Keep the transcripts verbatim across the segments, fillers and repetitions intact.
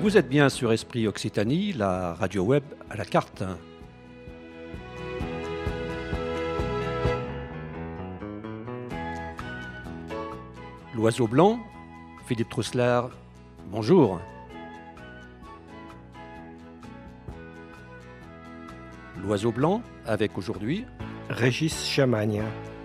Vous êtes bien sur Esprit Occitanie, la radio web à la carte. L'oiseau blanc, Philippe Trousselard, bonjour. L'oiseau blanc, avec aujourd'hui Régis Chamagne.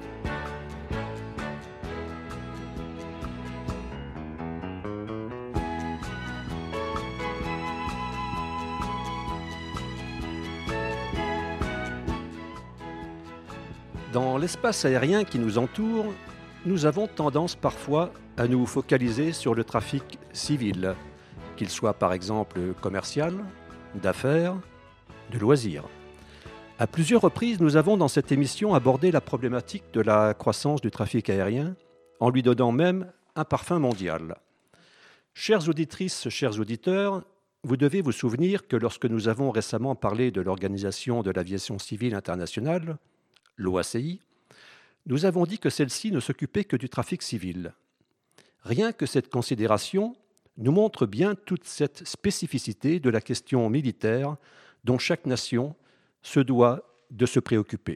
Dans l'espace aérien qui nous entoure, nous avons tendance parfois à nous focaliser sur le trafic civil, qu'il soit par exemple commercial, d'affaires, de loisirs. À plusieurs reprises, nous avons dans cette émission abordé la problématique de la croissance du trafic aérien, en lui donnant même un parfum mondial. Chères auditrices, chers auditeurs, vous devez vous souvenir que lorsque nous avons récemment parlé de l'Organisation de l'aviation civile internationale, l'O A C I, nous avons dit que celle-ci ne s'occupait que du trafic civil. Rien que cette considération nous montre bien toute cette spécificité de la question militaire dont chaque nation se doit de se préoccuper.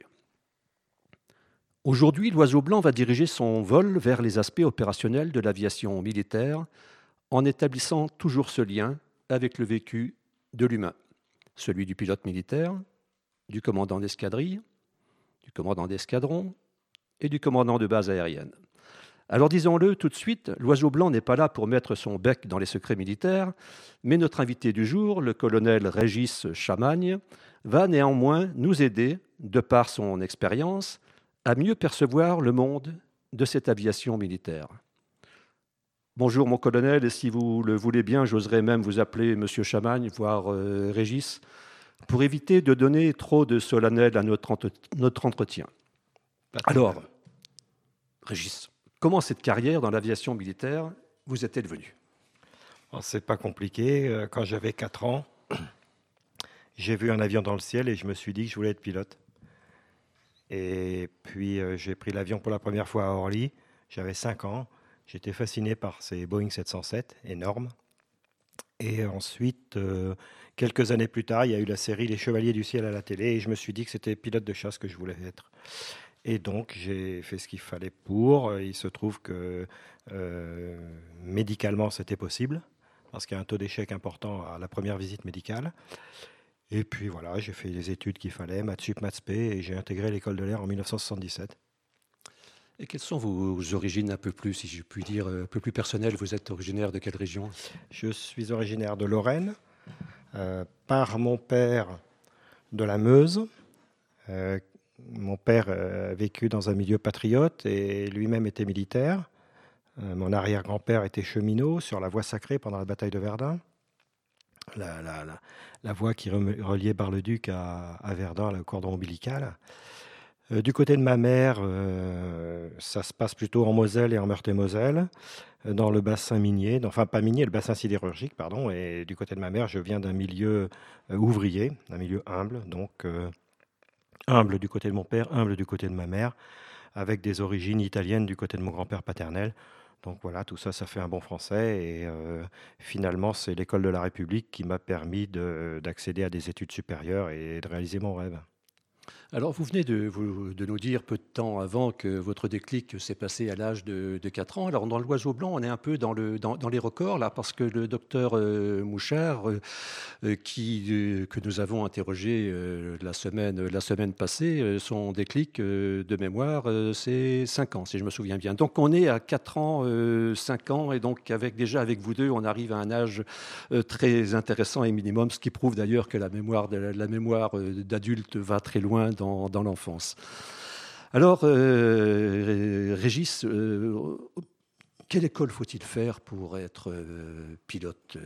Aujourd'hui, l'oiseau blanc va diriger son vol vers les aspects opérationnels de l'aviation militaire en établissant toujours ce lien avec le vécu de l'humain, celui du pilote militaire, du commandant d'escadrille, du commandant d'escadron et du commandant de base aérienne. Alors disons-le tout de suite, l'oiseau blanc n'est pas là pour mettre son bec dans les secrets militaires, mais notre invité du jour, le colonel Régis Chamagne, va néanmoins nous aider, de par son expérience, à mieux percevoir le monde de cette aviation militaire. Bonjour mon colonel, et si vous le voulez bien, j'oserais même vous appeler Monsieur Chamagne, voire euh, Régis, pour éviter de donner trop de solennel à notre, entre- notre entretien. Alors, Régis, comment cette carrière dans l'aviation militaire vous est-elle venue ? Alors, c'est pas compliqué. Quand j'avais quatre ans, j'ai vu un avion dans le ciel et je me suis dit que je voulais être pilote. Et puis euh, j'ai pris l'avion pour la première fois à Orly. J'avais cinq ans. J'étais fasciné par ces Boeing sept cent sept, énormes. Et ensuite, euh, quelques années plus tard, il y a eu la série Les Chevaliers du ciel à la télé et je me suis dit que c'était pilote de chasse que je voulais être. Et donc, j'ai fait ce qu'il fallait pour. Il se trouve que euh, médicalement, c'était possible, parce qu'il y a un taux d'échec important à la première visite médicale. Et puis voilà, j'ai fait les études qu'il fallait, maths sup, maths spé, et j'ai intégré l'école de l'air en dix-neuf cent soixante-dix-sept. Et quelles sont vos origines un peu plus, si je puis dire, un peu plus personnelles ? Vous êtes originaire de quelle région ? Je suis originaire de Lorraine, euh, par mon père de la Meuse. Euh, mon père euh, a vécu dans un milieu patriote et lui-même était militaire. Euh, mon arrière-grand-père était cheminot sur la voie sacrée pendant la bataille de Verdun. La, la, la, la voie qui reliait Bar-le-Duc à, à Verdun, le cordon ombilical. Euh, du côté de ma mère, euh, ça se passe plutôt en Moselle et en Meurthe-et-Moselle, euh, dans le bassin minier, enfin pas minier, le bassin sidérurgique, pardon. Et du côté de ma mère, je viens d'un milieu euh, ouvrier, d'un milieu humble, donc euh, humble du côté de mon père, humble du côté de ma mère, avec des origines italiennes du côté de mon grand-père paternel. Donc voilà, tout ça, ça fait un bon français. Et euh, finalement, c'est l'école de la République qui m'a permis de, d'accéder à des études supérieures et de réaliser mon rêve. Alors, vous venez de, vous- de nous dire peu de temps avant que votre déclic s'est passé à l'âge de, de quatre ans. Alors, dans l'oiseau blanc, on est un peu dans, le, dans, dans les records, là, parce que le docteur euh, Mouchard, euh, euh, qui, euh, que nous avons interrogé euh, la, semaine, la semaine passée, euh, son déclic euh, de mémoire, euh, c'est cinq ans, si je me souviens bien. Donc, on est à quatre ans, euh, cinq ans, et donc, avec, déjà avec vous deux, on arrive à un âge euh, très intéressant et minimum, ce qui prouve d'ailleurs que la mémoire, de, la mémoire euh, d'adulte va très loin dans dans l'enfance. Alors, euh, Régis, euh, quelle école faut-il faire pour être euh, pilote euh...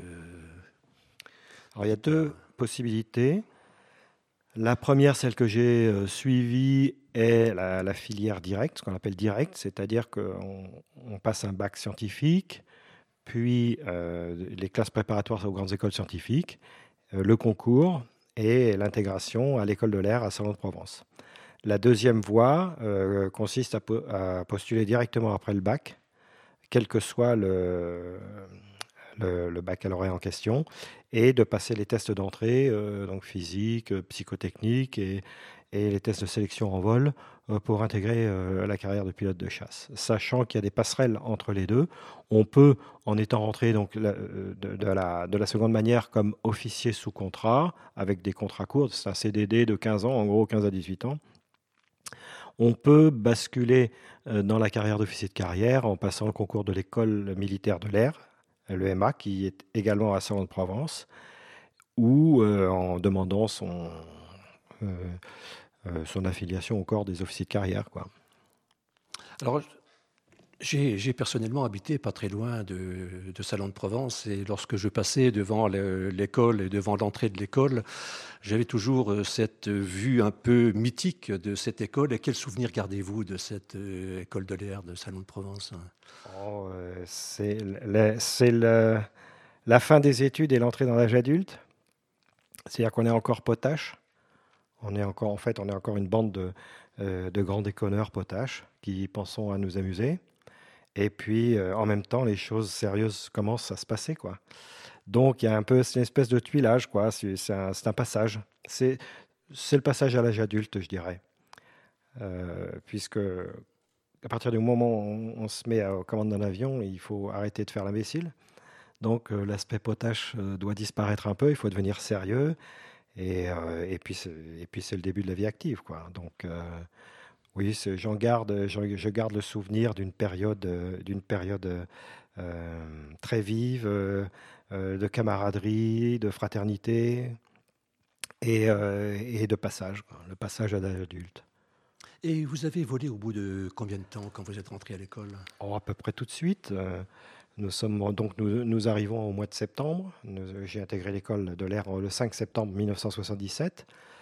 Alors, il y a deux possibilités. La première, celle que j'ai euh, suivie, est la, la filière directe, ce qu'on appelle directe, c'est-à-dire qu'on on passe un bac scientifique, puis euh, les classes préparatoires aux grandes écoles scientifiques, euh, le concours et l'intégration à l'école de l'air à Salon-de-Provence. La deuxième voie euh, consiste à, po- à postuler directement après le bac, quel que soit le, le, le baccalauréat en question, et de passer les tests d'entrée, euh, donc physique, euh, psychotechnique et, et les tests de sélection en vol euh, pour intégrer euh, la carrière de pilote de chasse. Sachant qu'il y a des passerelles entre les deux, on peut, en étant rentré donc, la, de, de, la, de la seconde manière comme officier sous contrat, avec des contrats courts, c'est un C D D de quinze ans, en gros quinze à dix-huit ans, on peut basculer euh, dans la carrière d'officier de carrière en passant le concours de l'école militaire de l'air, le M A, qui est également à Salon-de-Provence, ou euh, en demandant son, euh, euh, son affiliation au corps des officiers de carrière, quoi. Alors, j'ai, j'ai personnellement habité pas très loin de, de Salon-de-Provence, et lorsque je passais devant le- l'école et devant l'entrée de l'école, j'avais toujours euh, cette vue un peu mythique de cette école. Et quel souvenir gardez-vous de cette euh, école de l'air de Salon-de-Provence? Oh, euh, c'est le- c'est le- la fin des études et l'entrée dans l'âge adulte. C'est-à-dire qu'on est encore potache. On est encore, en fait, on est encore une bande de, euh, de grands déconneurs potaches qui pensons à nous amuser. Et puis, euh, en même temps, les choses sérieuses commencent à se passer, quoi. Donc, il y a un peu, c'est une espèce de tuilage, quoi. C'est c'est un, c'est un passage. C'est c'est le passage à l'âge adulte, je dirais. Euh, puisque à partir du moment où on, on se met aux commandes d'un avion, il faut arrêter de faire l'imbécile. Donc, euh, l'aspect potache euh, doit disparaître un peu. Il faut devenir sérieux. Et, euh, et puis, c'est, et puis, c'est le début de la vie active, quoi. Donc, euh, oui, c'est- j'en garde, j'en- je garde le souvenir d'une période, euh, d'une période euh, très vive, euh, euh, de camaraderie, de fraternité et, euh, et de passage, quoi, le passage à l'âge adulte. Et vous avez volé au bout de combien de temps quand vous êtes rentré à l'école? Oh, à peu près tout de suite. euh, nous sommes donc nous, nous arrivons au mois de septembre. Nous- j'ai intégré l'école de l'air le cinq septembre mille neuf cent soixante-dix-sept.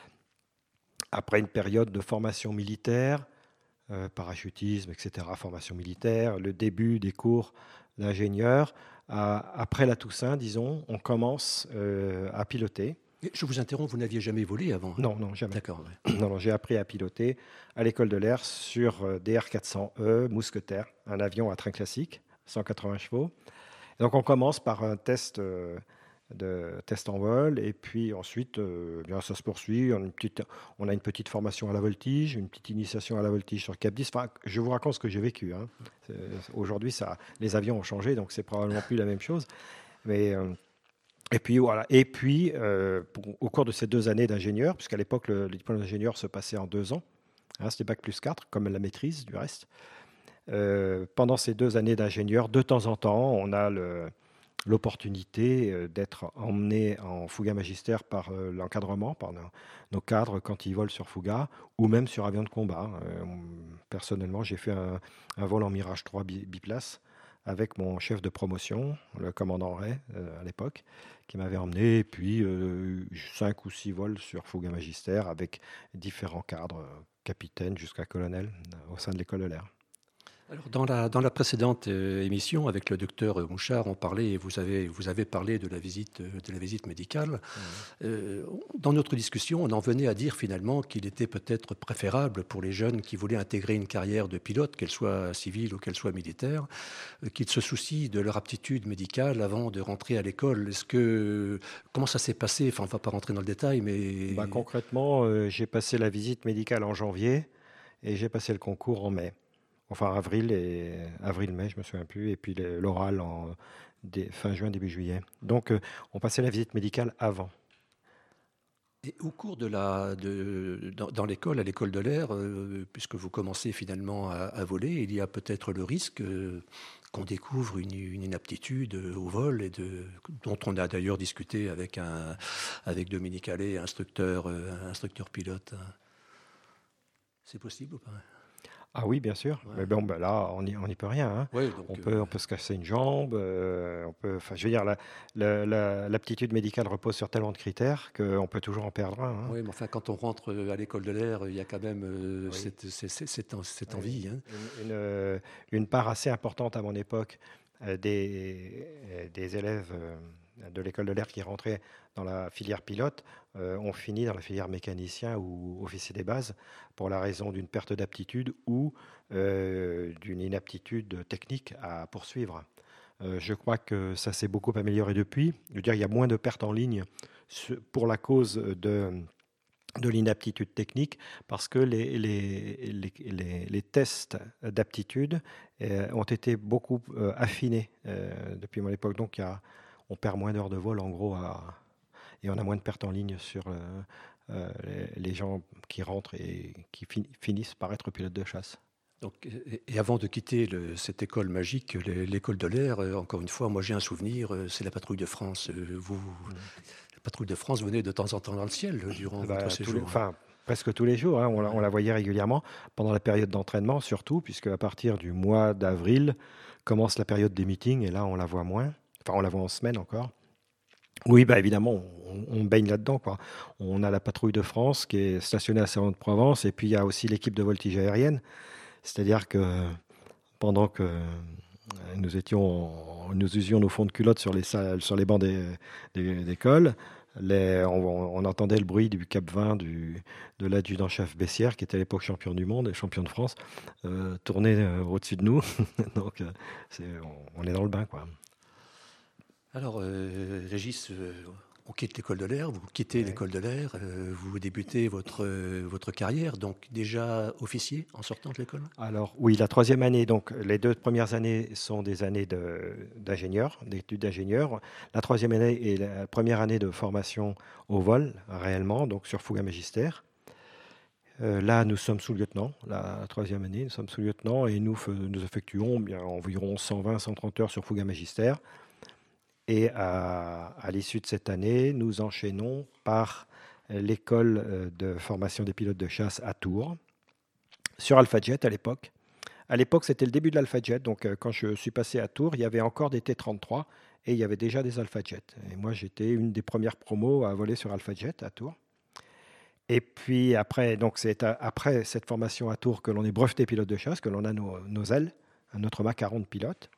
Après une période de formation militaire, euh, parachutisme, et cetera, formation militaire, le début des cours d'ingénieur. À- après la Toussaint, disons, on commence euh, à piloter. Et je vous interromps, vous n'aviez jamais volé avant, hein? Non, non, jamais. D'accord, ouais. Non, non, j'ai appris à piloter à l'école de l'air sur euh, D R quatre cents E Mousquetaire, un avion à train classique, cent quatre-vingts chevaux. Et donc on commence par un test, euh, de, test en vol, et puis ensuite, euh, bien, ça se poursuit. On a, une petite, on a une petite formation à la voltige, une petite initiation à la voltige sur Cap dix. Enfin, je vous raconte ce que j'ai vécu, hein. C'est- Aujourd'hui, ça, les avions ont changé, donc c'est probablement plus la même chose. Mais euh, et puis voilà. Et puis, euh, pour- au cours de ces deux années d'ingénieur, puisqu'à l'époque le, le diplôme d'ingénieur se passait en deux ans, hein, c'était bac plus quatre, comme la maîtrise du reste. Euh, pendant ces deux années d'ingénieur, de temps en temps, on a le- l'opportunité euh, d'être emmené en Fouga magistère par euh, l'encadrement, par nos, nos cadres quand ils volent sur Fouga, ou même sur avion de combat. Euh, on- personnellement, j'ai fait un, un vol en Mirage trois bi- biplace avec mon chef de promotion, le commandant Ray, euh, à l'époque, qui m'avait emmené, et puis euh, cinq ou six vols sur Fouga magistère avec différents cadres, euh, capitaine jusqu'à colonel, euh, au sein de l'école de l'air. Alors, dans la, dans la précédente euh, émission, avec le docteur Mouchard, on parlait, et vous avez, vous avez parlé de la visite, euh, de la visite médicale. Mmh. Euh, dans notre discussion, on en venait à dire finalement qu'il était peut-être préférable pour les jeunes qui voulaient intégrer une carrière de pilote, qu'elle soit civile ou qu'elle soit militaire, euh, qu'ils se soucient de leur aptitude médicale avant de rentrer à l'école. Est-ce que, comment ça s'est passé? Enfin, on ne va pas rentrer dans le détail, Bah, mais concrètement, euh, j'ai passé la visite médicale en janvier et j'ai passé le concours en mai. Enfin, avril et avril-mai, je me souviens plus, et puis le- l'oral en dé- fin juin, début juillet. Donc, euh, on passait la visite médicale avant. et au cours de la, de, dans, dans l'école, à l'école de l'air, euh, puisque vous commencez finalement à, à voler, il y a peut-être le risque euh, qu'on découvre une, une inaptitude au vol, et de, dont on a d'ailleurs discuté avec, un, avec Dominique Allais, instructeur, euh, instructeur pilote. C'est possible ou pas? Ah oui, bien sûr. Ouais. Mais bon, ben là, on n'y on n'y peut rien, hein. Ouais, donc, On euh, peut, on peut se casser une jambe. euh, on peut, enfin, je veux dire, la- la- la- l'aptitude médicale repose sur tellement de critères qu'on peut toujours en perdre un, hein. ouais, mais enfin, quand on rentre à l'école de l'air, il y a quand même euh, Oui. cette, cette, cette, cette- cette Oui, envie, hein. une, une, euh, une part assez importante à mon époque euh, des, euh, des élèves euh, de l'école de l'air qui rentraient dans la filière pilote euh, ont fini dans la filière mécanicien ou officier des bases pour la raison d'une perte d'aptitude ou euh, d'une inaptitude technique à poursuivre. Euh, je crois que ça s'est beaucoup amélioré depuis. Je veux dire, il y a moins de pertes en ligne pour la cause de, de l'inaptitude technique, parce que les, les, les, les, les tests d'aptitude euh, ont été beaucoup euh, affinés euh, depuis mon époque. Donc, il y a, on perd moins d'heures de vol, en gros, à, et on a moins de pertes en ligne sur euh, euh, les, les gens qui rentrent et qui fin, finissent par être pilotes de chasse. Donc, et avant de quitter le, cette école magique, l'école de l'air, euh, encore une fois, moi j'ai un souvenir, euh, c'est la patrouille de France. Euh, vous, mmh. La patrouille de France venait de temps en temps dans le ciel euh, durant bah, votre séjour. Les, enfin, presque tous les jours, hein, on, la, on la voyait régulièrement pendant la période d'entraînement, surtout, puisque à partir du mois d'avril commence la période des meetings, et là on la voit moins. Enfin, on la voit en semaine encore. Oui, bah évidemment, on, on baigne là-dedans, quoi. On a la patrouille de France qui est stationnée à Salon-de-Provence, et puis il y a aussi l'équipe de voltige aérienne. C'est-à-dire que pendant que nous étions, nous usions nos fonds de culotte sur les, sur les bancs des, des, d'école, les, on, on entendait le bruit du Cap vingt du, de l'adjudant-chef Bessières, qui était à l'époque champion du monde et champion de France, euh, tourner euh, au-dessus de nous. Donc, euh, c'est, on, on est dans le bain, quoi. Alors, euh, Régis, euh, on quitte l'école de l'air, vous quittez ouais. l'école de l'air, euh, vous débutez votre, euh, votre carrière, donc déjà officier en sortant de l'école ? Alors oui, la troisième année, donc les deux premières années sont des années de, d'ingénieur, d'études d'ingénieur. La troisième année est la première année de formation au vol, réellement, donc sur Fouga Magistère. Euh, là, nous sommes sous-lieutenant, la troisième année, nous sommes sous-lieutenant et nous, nous effectuons bien, environ cent vingt à cent trente heures sur Fouga Magistère. Et à, à l'issue de cette année, nous enchaînons par l'école de formation des pilotes de chasse à Tours, sur AlphaJet à l'époque. À l'époque, c'était le début de l'AlphaJet. Donc, quand je suis passé à Tours, il y avait encore des T trente-trois et il y avait déjà des AlphaJet. Et moi, j'étais une des premières promos à voler sur AlphaJet à Tours. Et puis après, donc c'est après cette formation à Tours que l'on est breveté pilote de chasse, que l'on a nos, nos ailes, notre M A quarante pilote.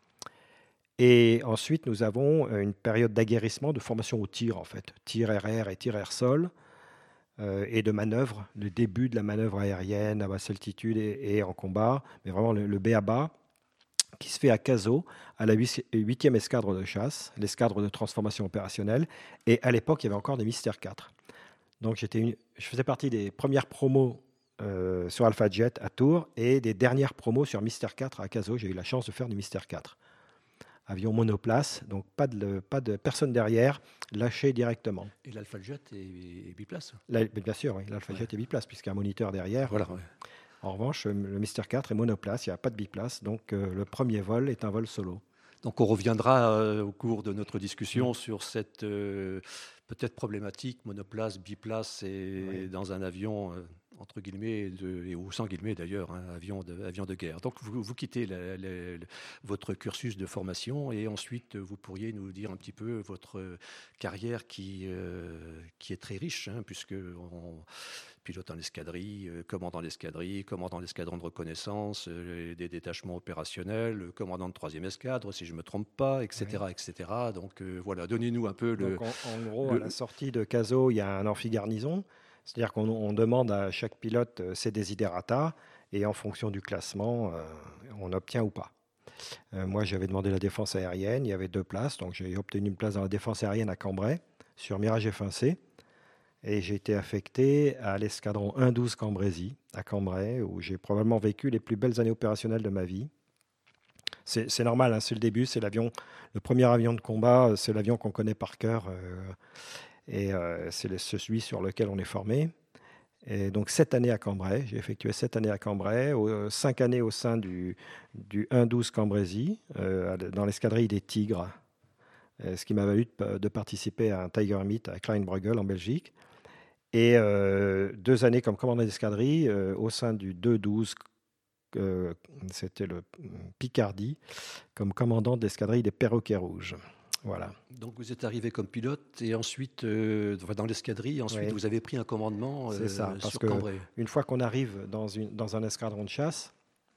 Et ensuite, nous avons une période d'aguerrissement, de formation au tir, en fait. Tir R R et tir air-sol, euh, et de manœuvre, le début de la manœuvre aérienne à basse altitude et, et en combat, mais vraiment le, le B A B A, qui se fait à Cazaux, à la huitième escadre de chasse, l'escadre de transformation opérationnelle. Et à l'époque, il y avait encore des Mystère quatre. Donc, j'étais une, je faisais partie des premières promos euh, sur AlphaJet à Tours et des dernières promos sur Mystère quatre à Cazaux. J'ai eu la chance de faire du Mystère quatre. Avion monoplace, donc pas de, pas de personne derrière, lâché directement. Et l'AlphaJet est, est biplace ? La, bien sûr, oui, l'AlphaJet ouais. est biplace, puisqu'il y a un moniteur derrière. Voilà, ouais. En revanche, le Mystère quatre est monoplace, il n'y a pas de biplace, donc euh, le premier vol est un vol solo. Donc on reviendra euh, au cours de notre discussion mmh. sur cette euh, peut-être problématique monoplace, biplace et oui. dans un avion... Euh, entre guillemets, de, et ou sans guillemets d'ailleurs, hein, avion, de, avion de guerre. Donc vous, vous quittez la, la, la, votre cursus de formation et ensuite vous pourriez nous dire un petit peu votre carrière qui, euh, qui est très riche, hein, puisque on pilote en escadrille, euh, commandant l'escadrille, commandant l'escadron de reconnaissance, euh, des détachements opérationnels, commandant de troisième escadre, si je ne me trompe pas, et cetera, oui. et cetera. Donc euh, voilà, donnez-nous un peu le... Donc, en, en gros, le, à la sortie de Cazaux, il y a un amphigarnison. C'est-à-dire qu'on on demande à chaque pilote euh, ses desiderata et en fonction du classement, euh, on obtient ou pas. Euh, moi, j'avais demandé la défense aérienne, il y avait deux places, donc j'ai obtenu une place dans la défense aérienne à Cambrai, sur Mirage F un C, et j'ai été affecté à l'escadron un douze Cambrésis, à Cambrai, où j'ai probablement vécu les plus belles années opérationnelles de ma vie. C'est, c'est normal, hein, c'est le début, c'est l'avion, le premier avion de combat, c'est l'avion qu'on connaît par cœur, euh, et euh, c'est celui sur lequel on est formé. Et donc, sept années à Cambrai. J'ai effectué sept années à Cambrai, euh, cinq années au sein du, du un douze Cambrésis, euh, dans l'escadrille des Tigres, euh, ce qui m'a valu de, de participer à un Tiger Meet à Kleinbruegel en Belgique. Et euh, deux années comme commandant d'escadrille euh, au sein du deux douze, euh, c'était le Picardie, comme commandant d'escadrille des Perroquets Rouges. Voilà. Donc vous êtes arrivé comme pilote et ensuite euh, dans l'escadrille, ensuite oui. vous avez pris un commandement euh, C'est ça, parce sur que Cambrai. Une fois qu'on arrive dans, une, dans un escadron de chasse,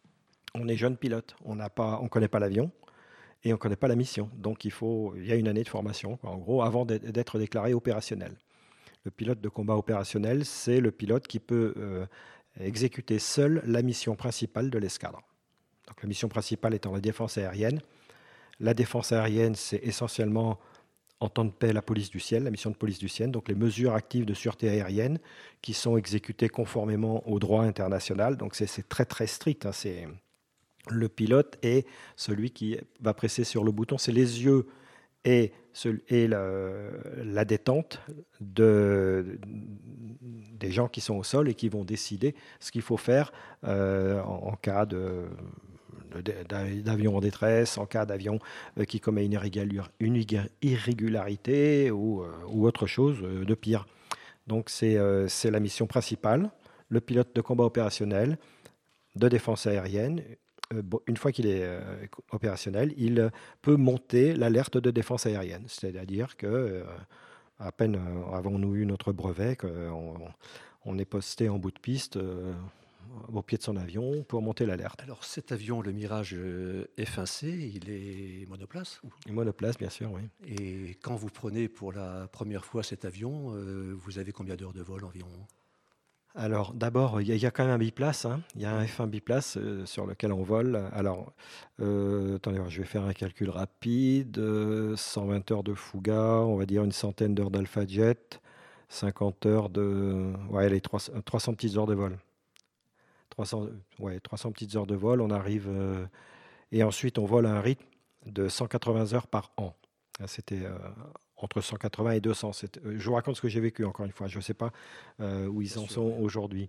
on est jeune pilote, on n'a pas, on connaît pas l'avion et on connaît pas la mission. Donc il faut, il y a une année de formation, quoi, en gros, avant d'être déclaré opérationnel. Le pilote de combat opérationnel, c'est le pilote qui peut euh, exécuter seul la mission principale de l'escadre. Donc la mission principale étant la défense aérienne. La défense aérienne, c'est essentiellement, en temps de paix, la police du ciel, la mission de police du ciel, donc les mesures actives de sûreté aérienne qui sont exécutées conformément au droit international. Donc c'est, c'est très très strict. Hein. C'est le pilote est celui qui va presser sur le bouton. C'est les yeux et, et la, la détente de, des gens qui sont au sol et qui vont décider ce qu'il faut faire euh, en, en cas de, de, d'avion en détresse, en cas d'avion qui commet une, une irrégularité ou, ou autre chose de pire. Donc c'est, c'est la mission principale, le pilote de combat opérationnel, de défense aérienne. Une fois qu'il est euh, opérationnel, il peut monter l'alerte de défense aérienne. C'est-à-dire que, euh, à peine euh, avons-nous eu notre brevet, qu'on on est posté en bout de piste euh, au pied de son avion pour monter l'alerte. Alors cet avion, le Mirage F un C, il est monoplace ? Monoplace, bien sûr, oui. Et quand vous prenez pour la première fois cet avion, euh, vous avez combien d'heures de vol environ ? Alors, d'abord, il y, y a quand même un biplace. Hein. Il y a un F un biplace euh, sur lequel on vole. Alors, euh, attendez, je vais faire un calcul rapide. Euh, cent vingt heures de Fuga, on va dire une centaine d'heures d'Alpha Jet, cinquante heures de... Ouais, les trois cents petites heures de vol. trois cents, ouais, trois cents petites heures de vol, on arrive... Euh, et ensuite, on vole à un rythme de cent quatre-vingts heures par an. C'était... Euh, entre cent quatre-vingts et deux cents. C'est, je vous raconte ce que j'ai vécu, encore une fois. Je ne sais pas euh, où ils Bien en sûr, sont oui. aujourd'hui.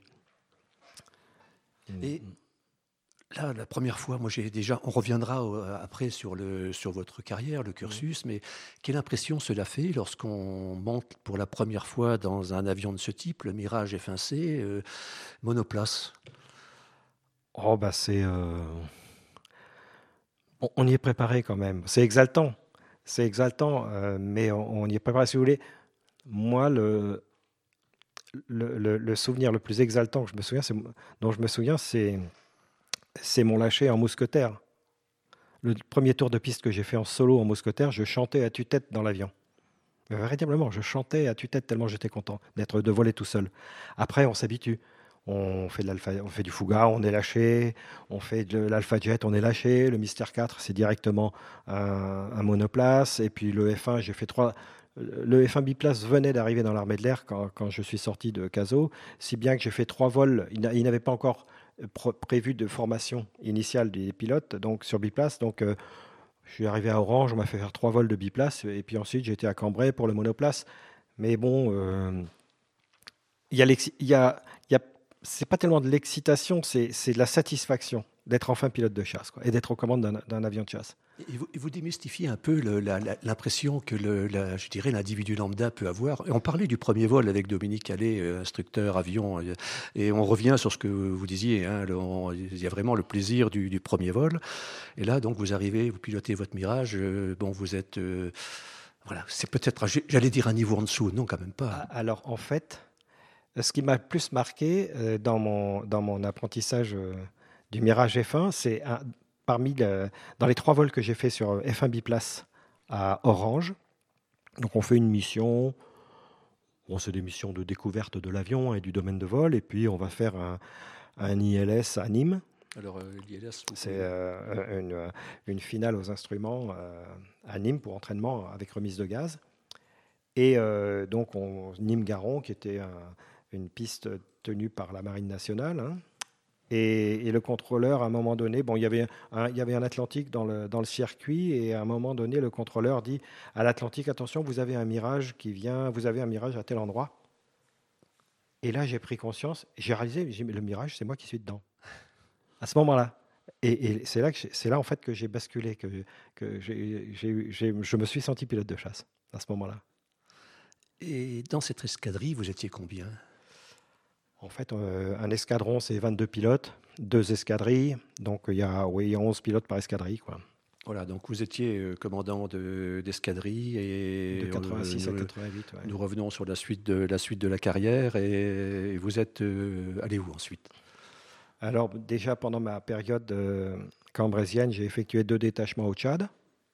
Et là, la première fois, moi, j'ai déjà, on reviendra euh, après sur, le, sur votre carrière, le cursus, oui. Mais quelle impression cela fait lorsqu'on monte pour la première fois dans un avion de ce type, le Mirage F un C, euh, monoplace ? Oh, bah c'est... Euh... On, on y est préparé quand même. C'est exaltant. C'est exaltant, euh, mais on, on y est préparé, si vous voulez. Moi, le, le, le, le souvenir le plus exaltant que je me souviens, c'est, dont je me souviens, c'est, c'est mon lâcher en mousquetaire. Le premier tour de piste que j'ai fait en solo en mousquetaire, je chantais à tue-tête dans l'avion. Mais véritablement, je chantais à tue-tête tellement j'étais content d'être de voler tout seul. Après, on s'habitue. On fait, de l'alpha, on fait du Fuga, on est lâché. On fait de l'Alpha Jet, on est lâché. Le Mystère quatre, c'est directement un, un monoplace. Et puis le F un, j'ai fait trois. Le F un biplace venait d'arriver dans l'armée de l'air quand, quand je suis sorti de Caso, si bien que j'ai fait trois vols. Il n'avait pas encore prévu de formation initiale des pilotes, donc sur biplace. Donc euh, je suis arrivé à Orange, on m'a fait faire trois vols de biplace. Et puis ensuite, j'ai été à Cambrai pour le monoplace. Mais bon, euh, il y a, il y a, il y a c'est pas tellement de l'excitation, c'est, c'est de la satisfaction d'être enfin pilote de chasse, quoi, et d'être aux commandes d'un, d'un avion de chasse. Et vous, et vous démystifiez un peu le, la, la, l'impression que le, la, je dirais, l'individu lambda peut avoir. Et on parlait du premier vol avec Dominique Allais, instructeur avion, et on revient sur ce que vous disiez. Hein, le, on, il y a vraiment le plaisir du, du premier vol. Et là, donc, vous arrivez, vous pilotez votre Mirage. Euh, bon, vous êtes, euh, voilà, c'est peut-être, j'allais dire un niveau en dessous. Non, quand même pas. Alors, en fait. Ce qui m'a le plus marqué euh, dans, mon, dans mon apprentissage euh, du Mirage F un, c'est un, parmi le, dans les trois vols que j'ai fait sur F un biplace à Orange. Donc on fait une mission, bon, c'est des missions de découverte de l'avion et du domaine de vol, et puis on va faire un, un I L S à Nîmes. Alors euh, l'I L S, c'est euh, une, une finale aux instruments euh, à Nîmes pour entraînement avec remise de gaz. Et euh, donc on, Nîmes-Garon, qui était un une piste tenue par la Marine nationale. Hein. Et, et le contrôleur, à un moment donné, bon, il y avait un, il y avait un Atlantique dans le, dans le circuit, et à un moment donné, le contrôleur dit à l'Atlantique, attention, vous avez un mirage qui vient, vous avez un mirage à tel endroit. Et là, j'ai pris conscience, j'ai réalisé, j'ai, le mirage, c'est moi qui suis dedans. À ce moment-là. Et, et c'est, là que c'est là, en fait, que j'ai basculé, que, que j'ai, j'ai, j'ai, je me suis senti pilote de chasse, à ce moment-là. Et dans cette escadrille, vous étiez combien ? En fait, euh, un escadron, c'est vingt-deux pilotes, deux escadrilles. Donc, il y a, oui, il y a onze pilotes par escadrille, quoi. Voilà, donc vous étiez euh, commandant de, d'escadrille. Et de quatre-vingt-six euh, à quatre-vingt-huit. Ouais. Nous revenons sur la suite de la, suite de la carrière. Et, et vous êtes euh, allé où ensuite ? Alors, déjà, pendant ma période euh, cambrésienne, j'ai effectué deux détachements au Tchad,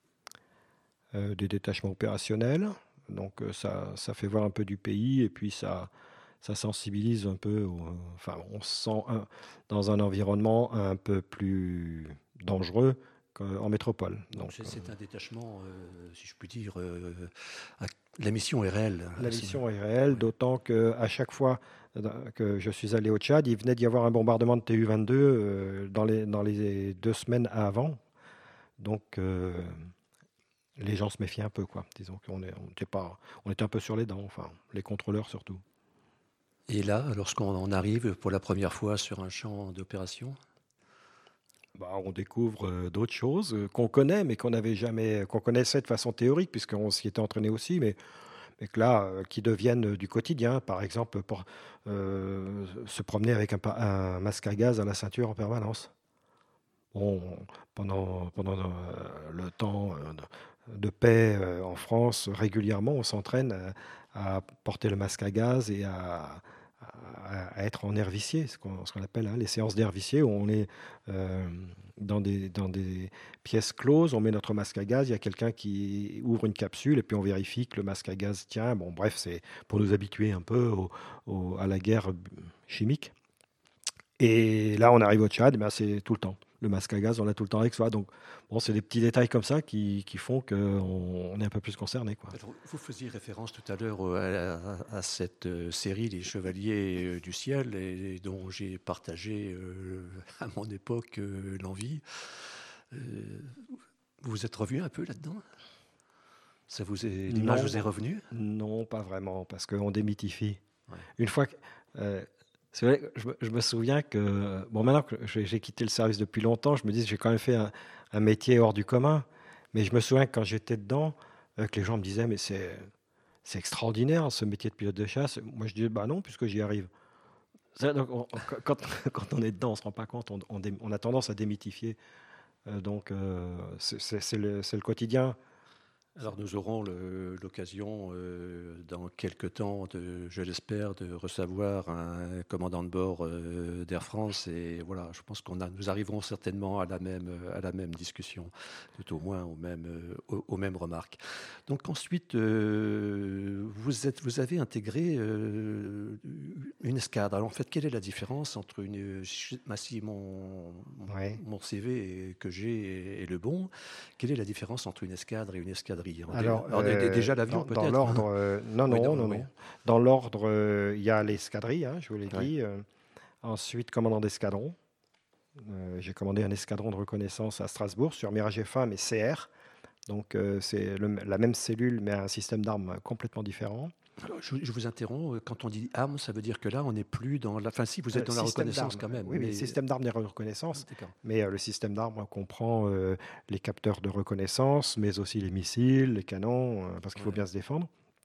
euh, des détachements opérationnels. Donc, euh, ça, ça fait voir un peu du pays, et puis ça... ça sensibilise un peu, au, enfin on se sent un, dans un environnement un peu plus dangereux en métropole. Donc, Donc c'est un détachement, euh, si je puis dire, euh, à... la mission est réelle. La mission est réelle, ouais. D'autant qu'à chaque fois que je suis allé au Tchad, il venait d'y avoir un bombardement de T U vingt-deux euh, dans, les, dans les deux semaines avant. Donc euh, les gens se méfient un peu, quoi. Disons qu'on est, on était pas, on était un peu sur les dents, enfin les contrôleurs surtout. Et là, lorsqu'on arrive pour la première fois sur un champ d'opération, bah, on découvre euh, d'autres choses euh, qu'on connaît, mais qu'on n'avait jamais, qu'on connaissait de façon théorique, puisqu'on s'y était entraîné aussi, mais, mais que là, euh, qui deviennent du quotidien. Par exemple, pour euh, se promener avec un, un masque à gaz à la ceinture en permanence. Bon, pendant, pendant euh, le temps euh, de, de paix euh, en France, régulièrement, on s'entraîne à, à porter le masque à gaz et à, à, à être en air vicié, ce qu'on, ce qu'on appelle hein, les séances d'air vicié, où on est euh, dans, des, dans des pièces closes, on met notre masque à gaz, il y a quelqu'un qui ouvre une capsule et puis on vérifie que le masque à gaz tient. Bon, bref, c'est pour nous habituer un peu au, au, à la guerre chimique. Et là, on arrive au Tchad, ben c'est tout le temps. Le masque à gaz, on l'a tout le temps avec soi. Donc, bon, c'est des petits détails comme ça qui, qui font qu'on on est un peu plus concerné, quoi. Alors, vous faisiez référence tout à l'heure à, à, à cette série Les Chevaliers du Ciel, et dont j'ai partagé euh, à mon époque euh, l'envie. Euh, vous vous êtes revenu un peu là-dedans ? Ça vous est, l'image vous est revenue ? Non, pas vraiment, parce qu'on démythifie. Ouais. Une fois que... Euh, C'est vrai, je me, je me souviens que, bon, maintenant que j'ai, j'ai quitté le service depuis longtemps, je me dis que j'ai quand même fait un, un métier hors du commun. Mais je me souviens que quand j'étais dedans, euh, que les gens me disaient, mais c'est, c'est extraordinaire ce métier de pilote de chasse. Moi, je disais, bah non, puisque j'y arrive. Ça, donc, on, quand, quand on est dedans, on ne se rend pas compte, on, on, dé, on a tendance à démythifier. Euh, donc, euh, c'est, c'est, c'est, le, c'est le quotidien. Alors nous aurons le, l'occasion euh, dans quelques temps, de, je l'espère, de recevoir un commandant de bord euh, d'Air France, et voilà, je pense qu'on a, nous arriverons certainement à la même, à la même discussion, tout au moins aux mêmes, aux, aux mêmes remarques. Donc ensuite, euh, vous, êtes, vous avez intégré euh, une escadre. Alors en fait, quelle est la différence entre une... Si mon, ouais. mon C V que j'ai est le bon, quelle est la différence entre une escadre et une escadrille ? Alors, Alors, euh, déjà l'avion dans, peut-être. Dans l'ordre, euh, non, oui, non, non, non, oui. non. Dans l'ordre, il euh, y a l'escadrille, hein, je vous l'ai oui. dit. Euh, ensuite, commandant d'escadron. Euh, j'ai commandé un escadron de reconnaissance à Strasbourg sur Mirage F un, mais C R. Donc, euh, c'est le, la même cellule, mais un système d'armes complètement différent. Alors, je, je vous interromps. Quand on dit armes, ça veut dire que là, on n'est plus dans la. Enfin, si vous êtes dans euh, la reconnaissance d'armes. quand même. Oui, mais... le système d'armes de reconnaissance. Ah, mais euh, le système d'armes comprend euh, les capteurs de reconnaissance, mais aussi les missiles, les canons, euh, parce qu'il ouais. faut bien se défendre.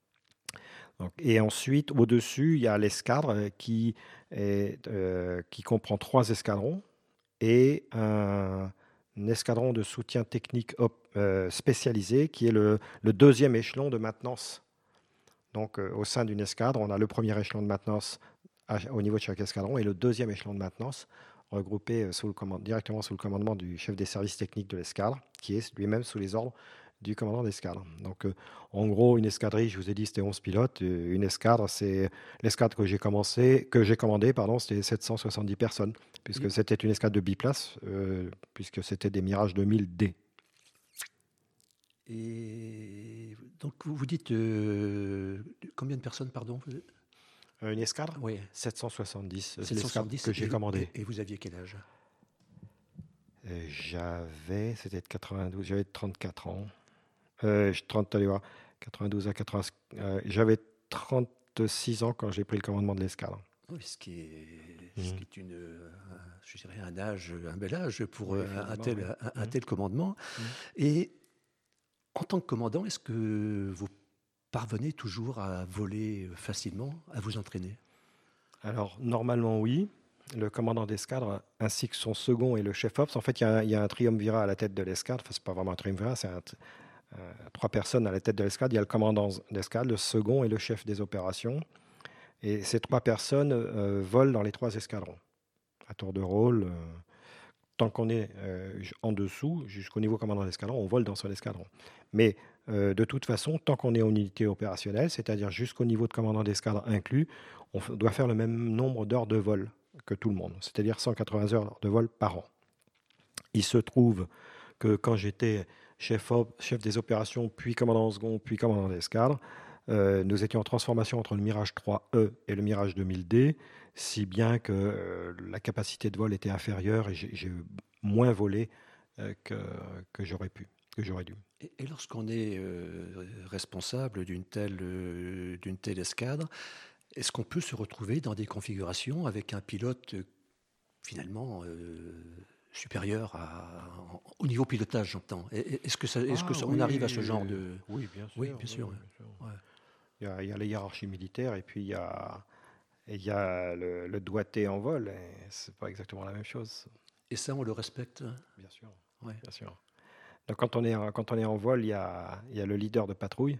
Donc, et ensuite, au-dessus, il y a l'escadre qui, est, euh, qui comprend trois escadrons et un, un escadron de soutien technique op, euh, spécialisé qui est le, le deuxième échelon de maintenance. Donc, euh, au sein d'une escadre, on a le premier échelon de maintenance à, au niveau de chaque escadron et le deuxième échelon de maintenance regroupé sous le commande, directement sous le commandement du chef des services techniques de l'escadre, qui est lui-même sous les ordres du commandant d'escadre. Donc, euh, en gros, une escadrille, je vous ai dit, c'était onze pilotes. Une escadre, c'est l'escadre que j'ai commencé, que j'ai commandé, pardon, c'était sept cent soixante-dix personnes, puisque mmh. c'était une escadre de biplace, euh, puisque c'était des Mirage deux mille D. Et donc, vous vous dites euh, combien de personnes, pardon ? euh, Une escadre ? Oui. sept cent soixante-dix. C'est l'escadre que j'ai commandé. Et, et vous aviez quel âge ? euh, J'avais, c'était de quatre-vingt-douze, j'avais trente-quatre ans. Euh, trente, allez voir, quatre-vingt-douze à quatre-vingts. Euh, j'avais trente-six ans quand j'ai pris le commandement de l'escadre. Oui, ce qui est, mmh. ce qui est une, euh, je dirais un âge, un bel âge pour oui, un, un, tel, oui. un, un mmh. tel commandement. Mmh. Et en tant que commandant, est-ce que vous parvenez toujours à voler facilement, à vous entraîner ? Alors, normalement, oui. Le commandant d'escadre, ainsi que son second et le chef-ops, en fait, il y, y a un triumvirat à la tête de l'escadre. Enfin, ce n'est pas vraiment un triumvirat, c'est un, euh, trois personnes à la tête de l'escadre. Il y a le commandant d'escadre, le second et le chef des opérations. Et ces trois personnes euh, volent dans les trois escadrons, à tour de rôle. Euh, tant qu'on est euh, en dessous, jusqu'au niveau commandant d'escadron, on vole dans son escadron. Mais euh, de toute façon, tant qu'on est en unité opérationnelle, c'est-à-dire jusqu'au niveau de commandant d'escadre inclus, on f- doit faire le même nombre d'heures de vol que tout le monde, c'est-à-dire cent quatre-vingts heures de vol par an. Il se trouve que quand j'étais chef, op- chef des opérations, puis commandant en second, puis commandant d'escadre, euh, nous étions en transformation entre le Mirage trois E et le Mirage deux mille D, si bien que euh, la capacité de vol était inférieure et j'ai j'ai moins volé euh, que, que j'aurais pu, que j'aurais dû. Et, et lorsqu'on est euh, responsable d'une telle, euh, d'une telle escadre, est-ce qu'on peut se retrouver dans des configurations avec un pilote euh, finalement euh, supérieur à, en- au niveau pilotage, j'entends? Et- et- Est-ce que ça, est-ce que Ah ça- on arrive à ce genre oui, de... oui, bien Oui, sûr, bien oui, sûr. oui, bien sûr. Ouais. Ouais. Il y a, il y a la hiérarchie militaire et puis il y a, et il y a le, le doigté en vol. Et c'est pas exactement la même chose. Et ça, on le respecte, hein? Bien sûr, Ouais. bien sûr. Donc quand on est en- quand on est en vol, il y a, il y a le leader de patrouille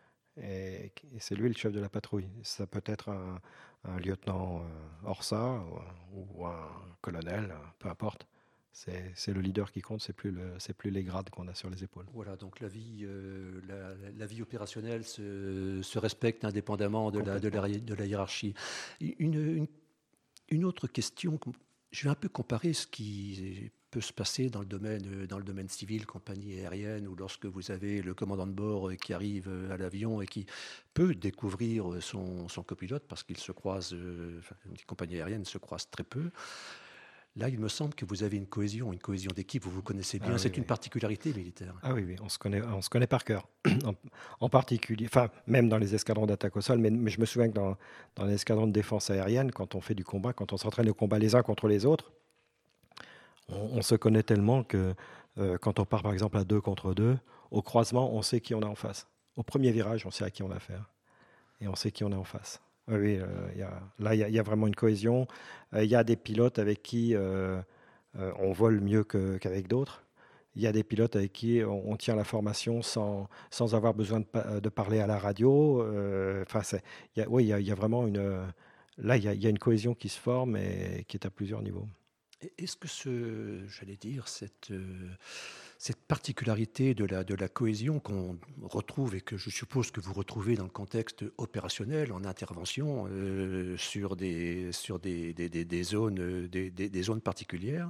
et, et c'est lui le chef de la patrouille. Ça peut être un, un lieutenant euh, Orsa ou, ou un colonel, peu importe. C'est c'est le leader qui compte. C'est plus le, c'est plus les grades qu'on a sur les épaules. Voilà, donc la vie, euh, la, la- la vie opérationnelle se, se respecte indépendamment de la, de la, Complètement. de la hiérarchie. Une, une- une autre question, je vais un peu comparer ce qui peut se passer dans le domaine, dans le domaine civil, compagnie aérienne, ou lorsque vous avez le commandant de bord qui arrive à l'avion et qui peut découvrir son, son copilote parce qu'ils se croisent, euh, enfin, les compagnies aériennes se croisent très peu. Là, il me semble que vous avez une cohésion, une cohésion d'équipe, vous vous connaissez bien. Ah oui, C'est une oui. particularité militaire. Ah oui, oui, on se connaît, on se connaît par cœur. En, en particulier, enfin, même dans les escadrons d'attaque au sol, mais, mais je me souviens que dans, dans les escadrons de défense aérienne, quand on fait du combat, quand on s'entraîne au combat les uns contre les autres, on, on se connaît tellement que euh, quand on part par exemple à deux contre deux, au croisement, on sait qui on a en face. Au premier virage, on sait à qui on a affaire. Et on sait qui on a en face. Oui, oui, euh, y a, là, il y, a- y a vraiment une cohésion. Euh, Il y a des pilotes avec qui euh, euh, on vole mieux que- qu'avec d'autres. Il y a des pilotes avec qui on, on tient la formation sans, sans avoir besoin de, pa- de parler à la radio. Euh, Enfin, c'est- il y a- oui, il y a, il y a vraiment une. euh, Là, il y, a, il y a une cohésion qui se forme et qui est à plusieurs niveaux. Et est-ce que ce, j'allais dire, cette, euh, cette particularité de la, de la cohésion qu'on retrouve et que je suppose que vous retrouvez dans le contexte opérationnel, en intervention euh, sur, des, sur des, des, des- des zones, euh, des, des- des zones particulières,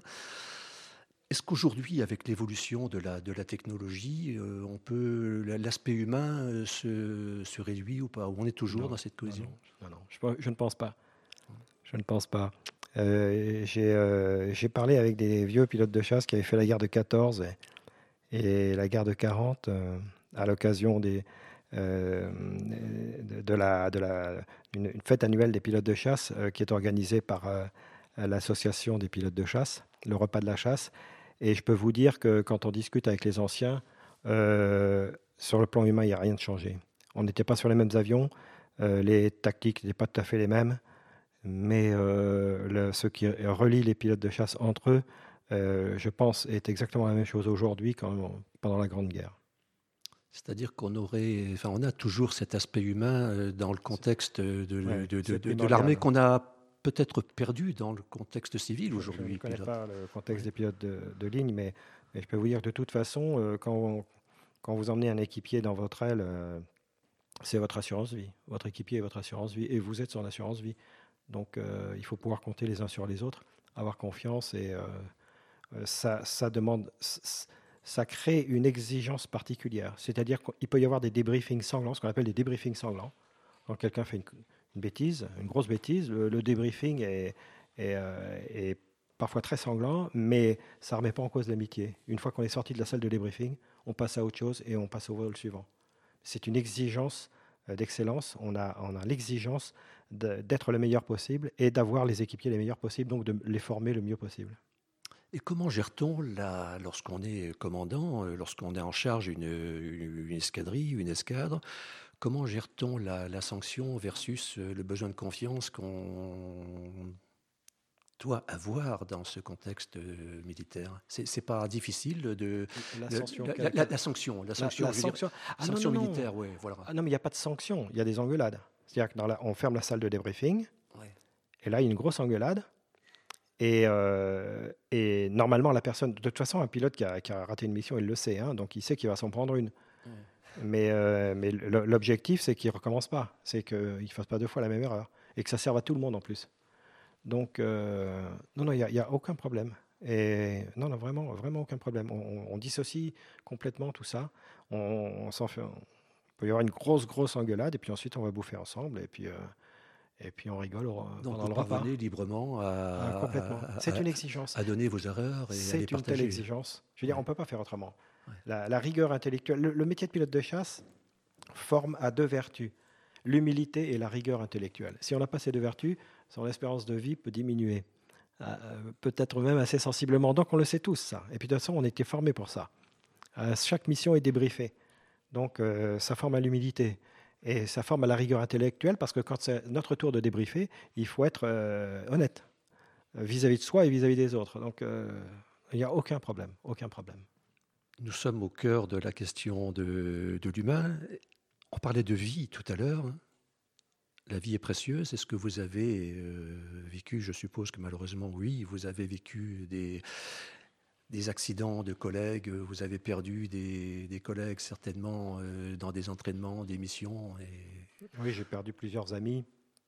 est-ce qu'aujourd'hui, avec l'évolution de la, de la technologie, euh, on peut, la- l'aspect humain euh, se, se réduit ou pas? Ou on est toujours Non, dans cette non, cohésion? non, non, non. Je, pe- je ne pense pas. Je ne pense pas. Euh, j'ai euh, j'ai parlé avec des vieux pilotes de chasse qui avaient fait la guerre de quatorze et, et la guerre de quarante euh, à l'occasion des, euh, de, de la, de la, une, une fête annuelle des pilotes de chasse euh, qui est organisée par euh, l'association des pilotes de chasse, le repas de la chasse. Et je peux vous dire que quand on discute avec les anciens, euh, sur le plan humain, il n'y a rien de changé. On n'était pas sur les mêmes avions, euh, les tactiques n'étaient pas tout à fait les mêmes. Mais euh, le- ce qui relie les pilotes de chasse entre eux, euh, je pense, est exactement la même chose aujourd'hui qu'en pendant la Grande Guerre. C'est-à-dire qu'on aurait, enfin, on a toujours cet aspect humain euh, dans le C'est contexte de, de, ouais, de, c'est de- de l'armée primordial. qu'on a peut-être perdu dans le contexte civil Je, je ne aujourd'hui, connais pilote. pas le contexte Ouais. des pilotes de, de ligne, mais, mais je peux vous dire que de toute façon, euh, quand, quand vous emmenez un équipier dans votre aile, euh, c'est votre assurance vie. Votre équipier est votre assurance vie et vous êtes son assurance vie. Donc euh, il faut pouvoir compter les uns sur les autres, avoir confiance et euh, euh, ça, ça demande, s- ça crée une exigence particulière. C'est-à-dire qu'il peut y avoir des débriefings sanglants, ce qu'on appelle des débriefings sanglants. Quand quelqu'un fait une, une bêtise, une grosse bêtise, le, le débriefing est, est, euh, est parfois très sanglant, mais ça ne remet pas en cause l'amitié. Une fois qu'on est sorti de la salle de débriefing, on passe à autre chose et on passe au vol suivant. C'est une exigence euh, d'excellence. On a, on a l'exigence de- d'être le meilleur possible et d'avoir les équipiers les meilleurs possibles, donc de les former le mieux possible. Et comment gère-t-on la- lorsqu'on est commandant, euh, lorsqu'on est en charge d'une une, une escadrille, une escadre, comment gère-t-on la, la sanction versus euh, le besoin de confiance qu'on doit avoir dans ce contexte euh, militaire? C'est c'est pas difficile de La le- sanction, la, quelle- la- la sanction, la la, sanction, la je veux dire, sanction. Ah non, sanction non, non. militaire, oui, voilà. Ah non, mais il n'y a pas de sanction. Il y a des engueulades. C'est-à-dire que dans la- on ferme la salle de débriefing Ouais. et là, il y a une grosse engueulade. Et, euh, et normalement, la personne, de toute façon, un pilote qui a, qui a raté une mission, il le sait, hein, donc il sait qu'il va s'en prendre une. Ouais. Mais, euh, mais le- l'objectif, c'est qu'il ne recommence pas. C'est qu'il ne fasse pas deux fois la même erreur. Et que ça serve à tout le monde en plus. Donc, euh, non, non, il n'y a, il y a aucun problème. Et non, non, vraiment, vraiment aucun problème. On, on dissocie complètement tout ça. On, on s'en fait. Il peut y avoir une grosse, grosse engueulade, et puis ensuite on va bouffer ensemble, et puis, euh, et puis on rigole au- Donc pendant vous le repas. parvenez librement Ah, à, complètement. à- C'est à- une exigence. à donner vos erreurs et à les C'est une telle partager. exigence. Je veux dire, Ouais. on ne peut pas faire autrement. Ouais. La, la rigueur intellectuelle. Le, le métier de pilote de chasse forme à deux vertus, l'humilité et la rigueur intellectuelle. Si on n'a pas ces deux vertus, son espérance de vie peut diminuer. Euh, peut-être même assez sensiblement. Donc on le sait tous, ça. Et puis de toute façon, on était formés pour ça. Euh, chaque mission est débriefée. Donc euh, ça forme à l'humilité. Et ça forme à la rigueur intellectuelle, parce que quand c'est notre tour de débriefer, il faut être euh, honnête euh, vis-à-vis de soi et vis-à-vis des autres. Donc euh, il n'y a aucun problème. Aucun problème. Nous sommes au cœur de la question de, de l'humain. On parlait de vie tout à l'heure. La vie est précieuse. Est-ce que vous avez euh, vécu, je suppose que malheureusement oui, vous avez vécu des, des accidents de collègues, vous avez perdu des, des collègues certainement euh, dans des entraînements, des missions. Et... Oui, j'ai perdu plusieurs amis.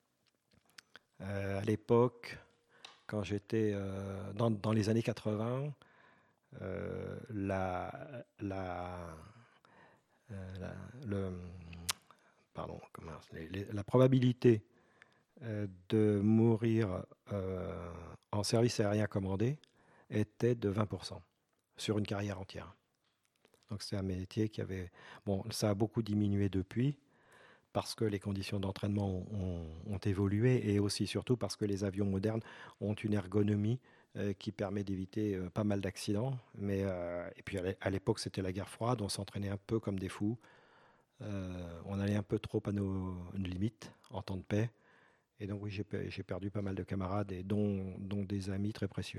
Euh, à l'époque, quand j'étais euh, dans, dans les années quatre-vingts, euh, la, la, euh, la, le, pardon, comment, les, les, la probabilité euh, de mourir euh, en service aérien commandé était de vingt pour cent sur une carrière entière. Donc c'est un métier qui avait... Bon, ça a beaucoup diminué depuis, parce que les conditions d'entraînement ont, ont évolué, et aussi surtout parce que les avions modernes ont une ergonomie euh, qui permet d'éviter euh, pas mal d'accidents. Mais, euh, et puis à l'époque, c'était la guerre froide, on s'entraînait un peu comme des fous. Euh, on allait un peu trop à nos limites en temps de paix. Et donc oui, j'ai, j'ai perdu pas mal de camarades, et dont, dont des amis très précieux.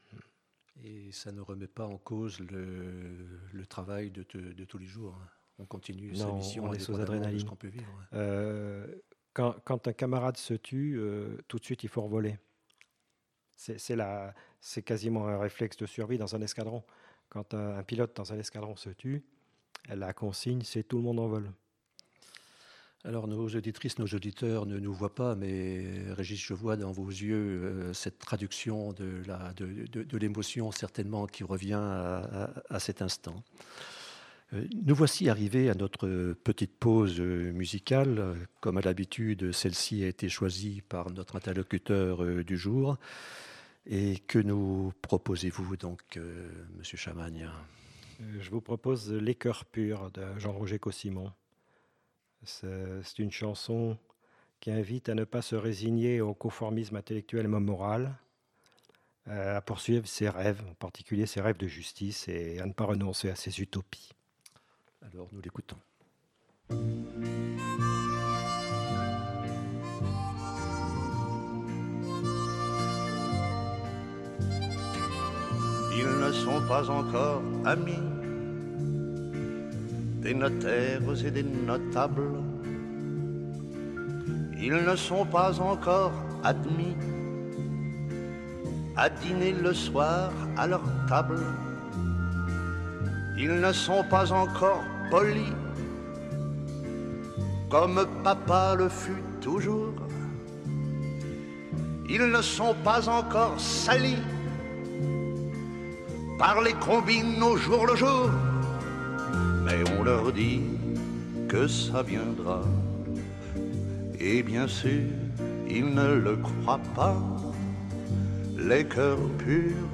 Et ça ne remet pas en cause le, le travail de, te, de tous les jours. On continue sa non, mission on est sous adrénaline. De ce qu'on peut vivre. Euh, quand, quand un camarade se tue, euh, tout de suite il faut revoler. C'est, c'est, la, c'est quasiment un réflexe de survie dans un escadron. Quand un, un pilote dans un escadron se tue, la consigne, c'est tout le monde en vol. Alors nos auditrices, nos auditeurs ne nous voient pas, mais Régis, je vois dans vos yeux euh, cette traduction de, la, de, de, de l'émotion certainement qui revient à, à, à cet instant. Euh, nous voici arrivés à notre petite pause musicale. Comme à l'habitude, celle-ci a été choisie par notre interlocuteur euh, du jour. Et que nous proposez-vous donc, euh, Monsieur Chamagne ? Je vous propose Les Cœurs Purs de Jean-Roger Cossimon. C'est, c'est une chanson qui invite à ne pas se résigner au conformisme intellectuel et moral, euh, à poursuivre ses rêves, en particulier ses rêves de justice, et à ne pas renoncer à ses utopies. Alors nous l'écoutons. Ils ne sont pas encore amis des notaires et des notables. Ils ne sont pas encore admis à dîner le soir à leur table. Ils ne sont pas encore polis comme papa le fut toujours. Ils ne sont pas encore salis par les combines au jour le jour. Mais on leur dit que ça viendra. Et bien sûr, ils ne le croient pas. Les cœurs purs,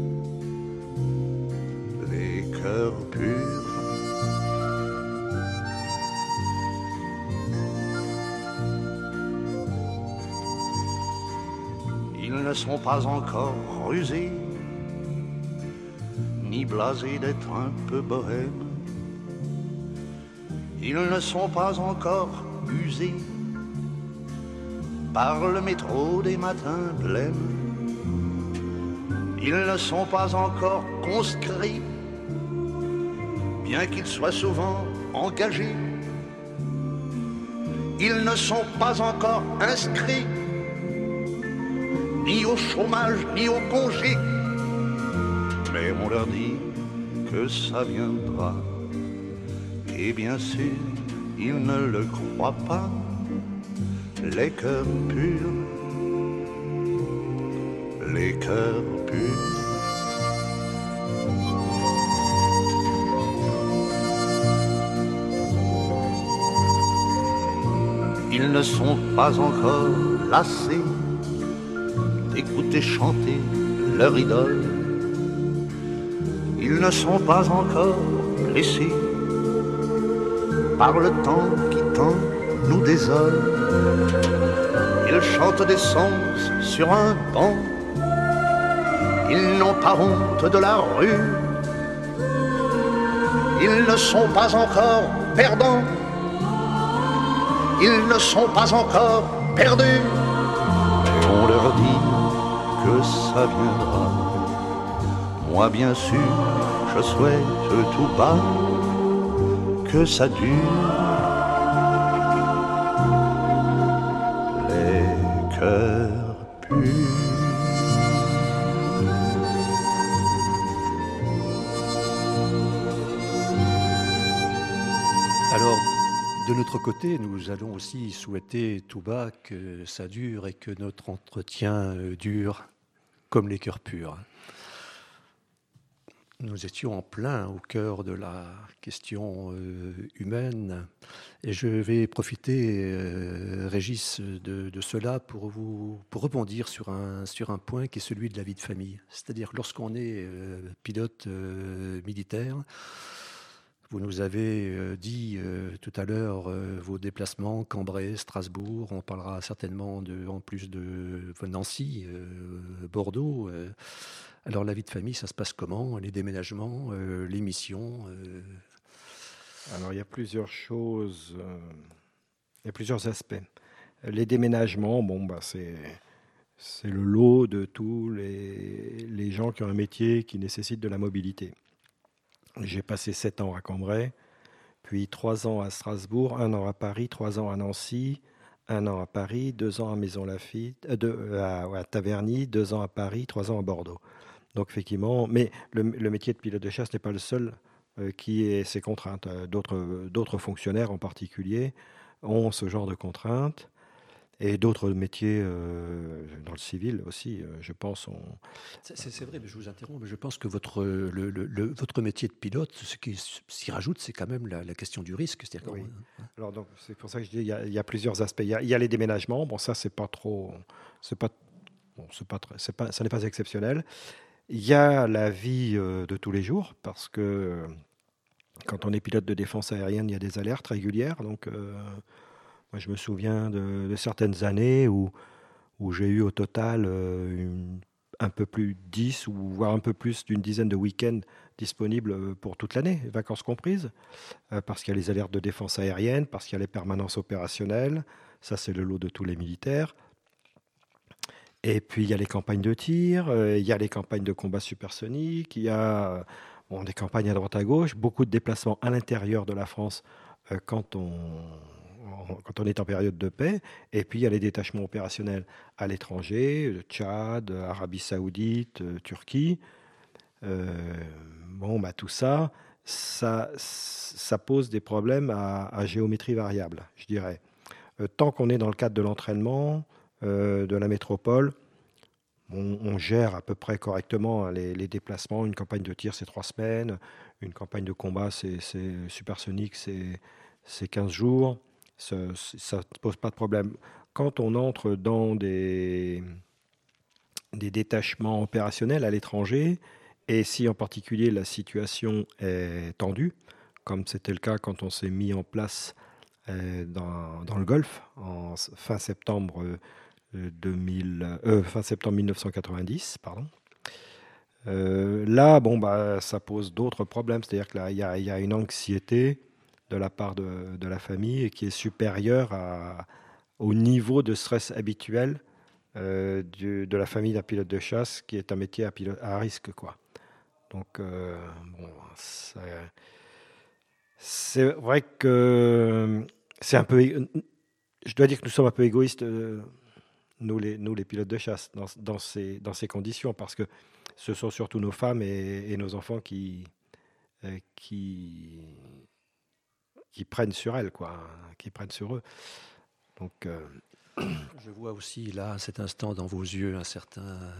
les cœurs purs. Ils ne sont pas encore rusés, ni blasés d'être un peu bohèmes. Ils ne sont pas encore usés par le métro des matins blêmes. Ils ne sont pas encore conscrits, bien qu'ils soient souvent engagés. Ils ne sont pas encore inscrits, ni au chômage, ni au congé. Mais on leur dit que ça viendra. Et bien sûr, ils ne le croient pas. Les cœurs purs, les cœurs purs. Ils ne sont pas encore lassés d'écouter chanter leur idole. Ils ne sont pas encore blessés par le temps qui tend nous désole. Ils chantent des sens sur un banc. Ils n'ont pas honte de la rue. Ils ne sont pas encore perdants. Ils ne sont pas encore perdus. Mais on leur dit que ça viendra. Moi bien sûr, je souhaite tout bas que ça dure. Les cœurs purs. Alors, de notre côté, nous allons aussi souhaiter tout bas que ça dure et que notre entretien dure comme les cœurs purs. Nous étions en plein au cœur de la question euh, humaine et je vais profiter, euh, Régis, de, de cela pour, vous, pour rebondir sur un, sur un point qui est celui de la vie de famille. C'est-à-dire lorsqu'on est euh, pilote euh, militaire, vous nous avez euh, dit euh, tout à l'heure euh, vos déplacements, Cambrai, Strasbourg, on parlera certainement de, en plus de Nancy, euh, Bordeaux. Euh, Alors la vie de famille, ça se passe comment? Les déménagements, euh, les missions euh... Alors il y a plusieurs choses, euh, il y a plusieurs aspects. Les déménagements, bon, bah, c'est, c'est le lot de tous les, les gens qui ont un métier qui nécessite de la mobilité. J'ai passé sept ans à Cambrai, puis trois ans à Strasbourg, un an à Paris, trois ans à Nancy, un an à Paris, deux ans à Maisons-Laffitte, euh, deux, à, à Taverny, deux ans à Paris, trois ans à Bordeaux. Donc effectivement, mais le, le métier de pilote de chasse n'est pas le seul euh, qui ait ces contraintes. D'autres, d'autres fonctionnaires en particulier ont ce genre de contraintes. Et d'autres métiers euh, dans le civil aussi, euh, je pense. On... C'est, c'est vrai, mais je vous interromps, mais je pense que votre, le, le, le, votre métier de pilote, ce qui s'y rajoute, c'est quand même la, la question du risque. C'est-à-dire oui. Hein. Alors donc, c'est pour ça que je dis il y a, il y a plusieurs aspects. Il y a, il y a les déménagements. Bon, ça, c'est pas trop. C'est pas, bon, c'est pas très, c'est pas, ça n'est pas exceptionnel. Il y a la vie euh, de tous les jours, parce que euh, quand on est pilote de défense aérienne, il y a des alertes régulières. Donc, euh, moi, je me souviens de, de certaines années où, où j'ai eu au total euh, une, un peu plus de dix, ou voire un peu plus d'une dizaine de week-ends disponibles pour toute l'année, vacances comprises, euh, parce qu'il y a les alertes de défense aérienne, parce qu'il y a les permanences opérationnelles. Ça, c'est le lot de tous les militaires. Et puis, il y a les campagnes de tir, euh, il y a les campagnes de combat supersonique, il y a bon, des campagnes à droite à gauche, beaucoup de déplacements à l'intérieur de la France euh, quand, on, quand on est en période de paix. Et puis, il y a les détachements opérationnels à l'étranger, le Tchad, Arabie Saoudite, euh, Turquie. Euh, bon, bah, tout ça, ça, ça pose des problèmes à, à géométrie variable, je dirais. Euh, tant qu'on est dans le cadre de l'entraînement, Euh, de la métropole, on, on gère à peu près correctement les, les déplacements. Une campagne de tir, c'est trois semaines. Une campagne de combat, c'est, c'est supersonique, c'est, c'est quinze jours. Ça ne pose pas de problème. Quand on entre dans des, des détachements opérationnels à l'étranger, et si en particulier la situation est tendue, comme c'était le cas quand on s'est mis en place euh, dans, dans le Golfe en fin septembre deux mille, euh, fin septembre mille neuf cent quatre-vingt-dix, pardon. Euh, là, bon, bah, ça pose d'autres problèmes. C'est-à-dire que là, il y a, y a une anxiété de la part de, de la famille qui est supérieure à, au niveau de stress habituel euh, du, de la famille d'un pilote de chasse, qui est un métier à, pilote, à risque, quoi. Donc, euh, bon, c'est, c'est vrai que c'est un peu. Je dois dire que nous sommes un peu égoïstes. Euh, Nous les, nous, les pilotes de chasse, dans, dans, ces, dans ces conditions, parce que ce sont surtout nos femmes et, et nos enfants qui, euh, qui, qui prennent sur elles, quoi, qui prennent sur eux. Donc, euh... Je vois aussi là, à cet instant, dans vos yeux, un certain,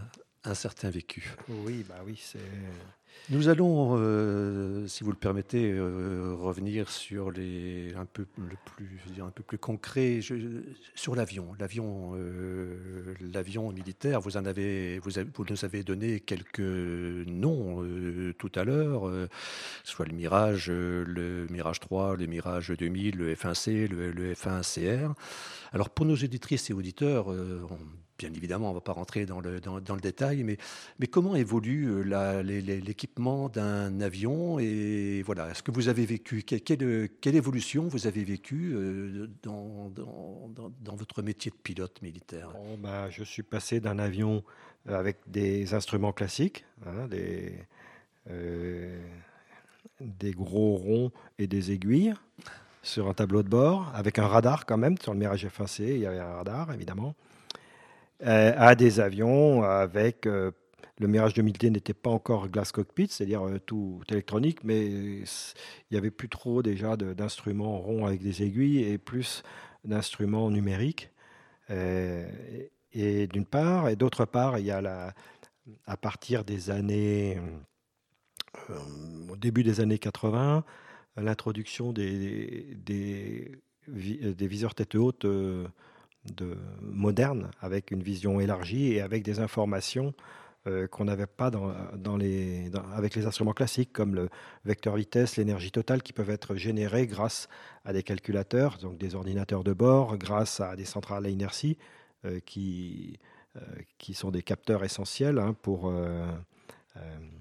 un certain vécu. Oui, bah oui, c'est... Nous allons, euh, si vous le permettez, euh, revenir sur les un peu le plus, je veux dire, un peu plus concret, je- sur l'avion. L'avion, euh, l'avion militaire. Vous en avez, vous, avez- vous nous avez donné quelques noms euh, tout à l'heure, euh, soit le Mirage, euh, le Mirage trois, le Mirage deux mille, le F un C, le, le F un C R. Alors pour nos auditrices et auditeurs, euh, on- bien évidemment, on ne va pas rentrer dans le, dans, dans le détail, mais, mais comment évolue euh, la- les- les- l'équipement d'un avion et voilà, est-ce que vous avez vécu, que- quelle, quelle évolution vous avez vécu euh, dans, dans, dans- dans votre métier de pilote militaire? Bon, bah, je suis passé d'un avion avec des instruments classiques, hein, des, euh, des gros ronds et des aiguilles, sur un tableau de bord, avec un radar quand même. Sur le Mirage F un C, il y avait un radar, évidemment. Euh, à des avions avec... euh, le Mirage deux mille D n'était pas encore glass cockpit, c'est-à-dire euh, tout électronique, mais il n'y avait plus trop déjà de- d'instruments ronds avec des aiguilles et plus d'instruments numériques. Euh, et et d'une part, et d'autre part, il y a la, à partir des années, euh, au début des années quatre-vingts, l'introduction des, des, vi- des viseurs tête haute euh, de, modernes, avec une vision élargie et avec des informations euh, qu'on n'avait pas dans, dans les, dans- avec les instruments classiques, comme le vecteur vitesse, l'énergie totale, qui peuvent être générés grâce à des calculateurs, donc des ordinateurs de bord, grâce à des centrales à inertie, euh, qui, euh, qui sont des capteurs essentiels hein, pour, euh, euh,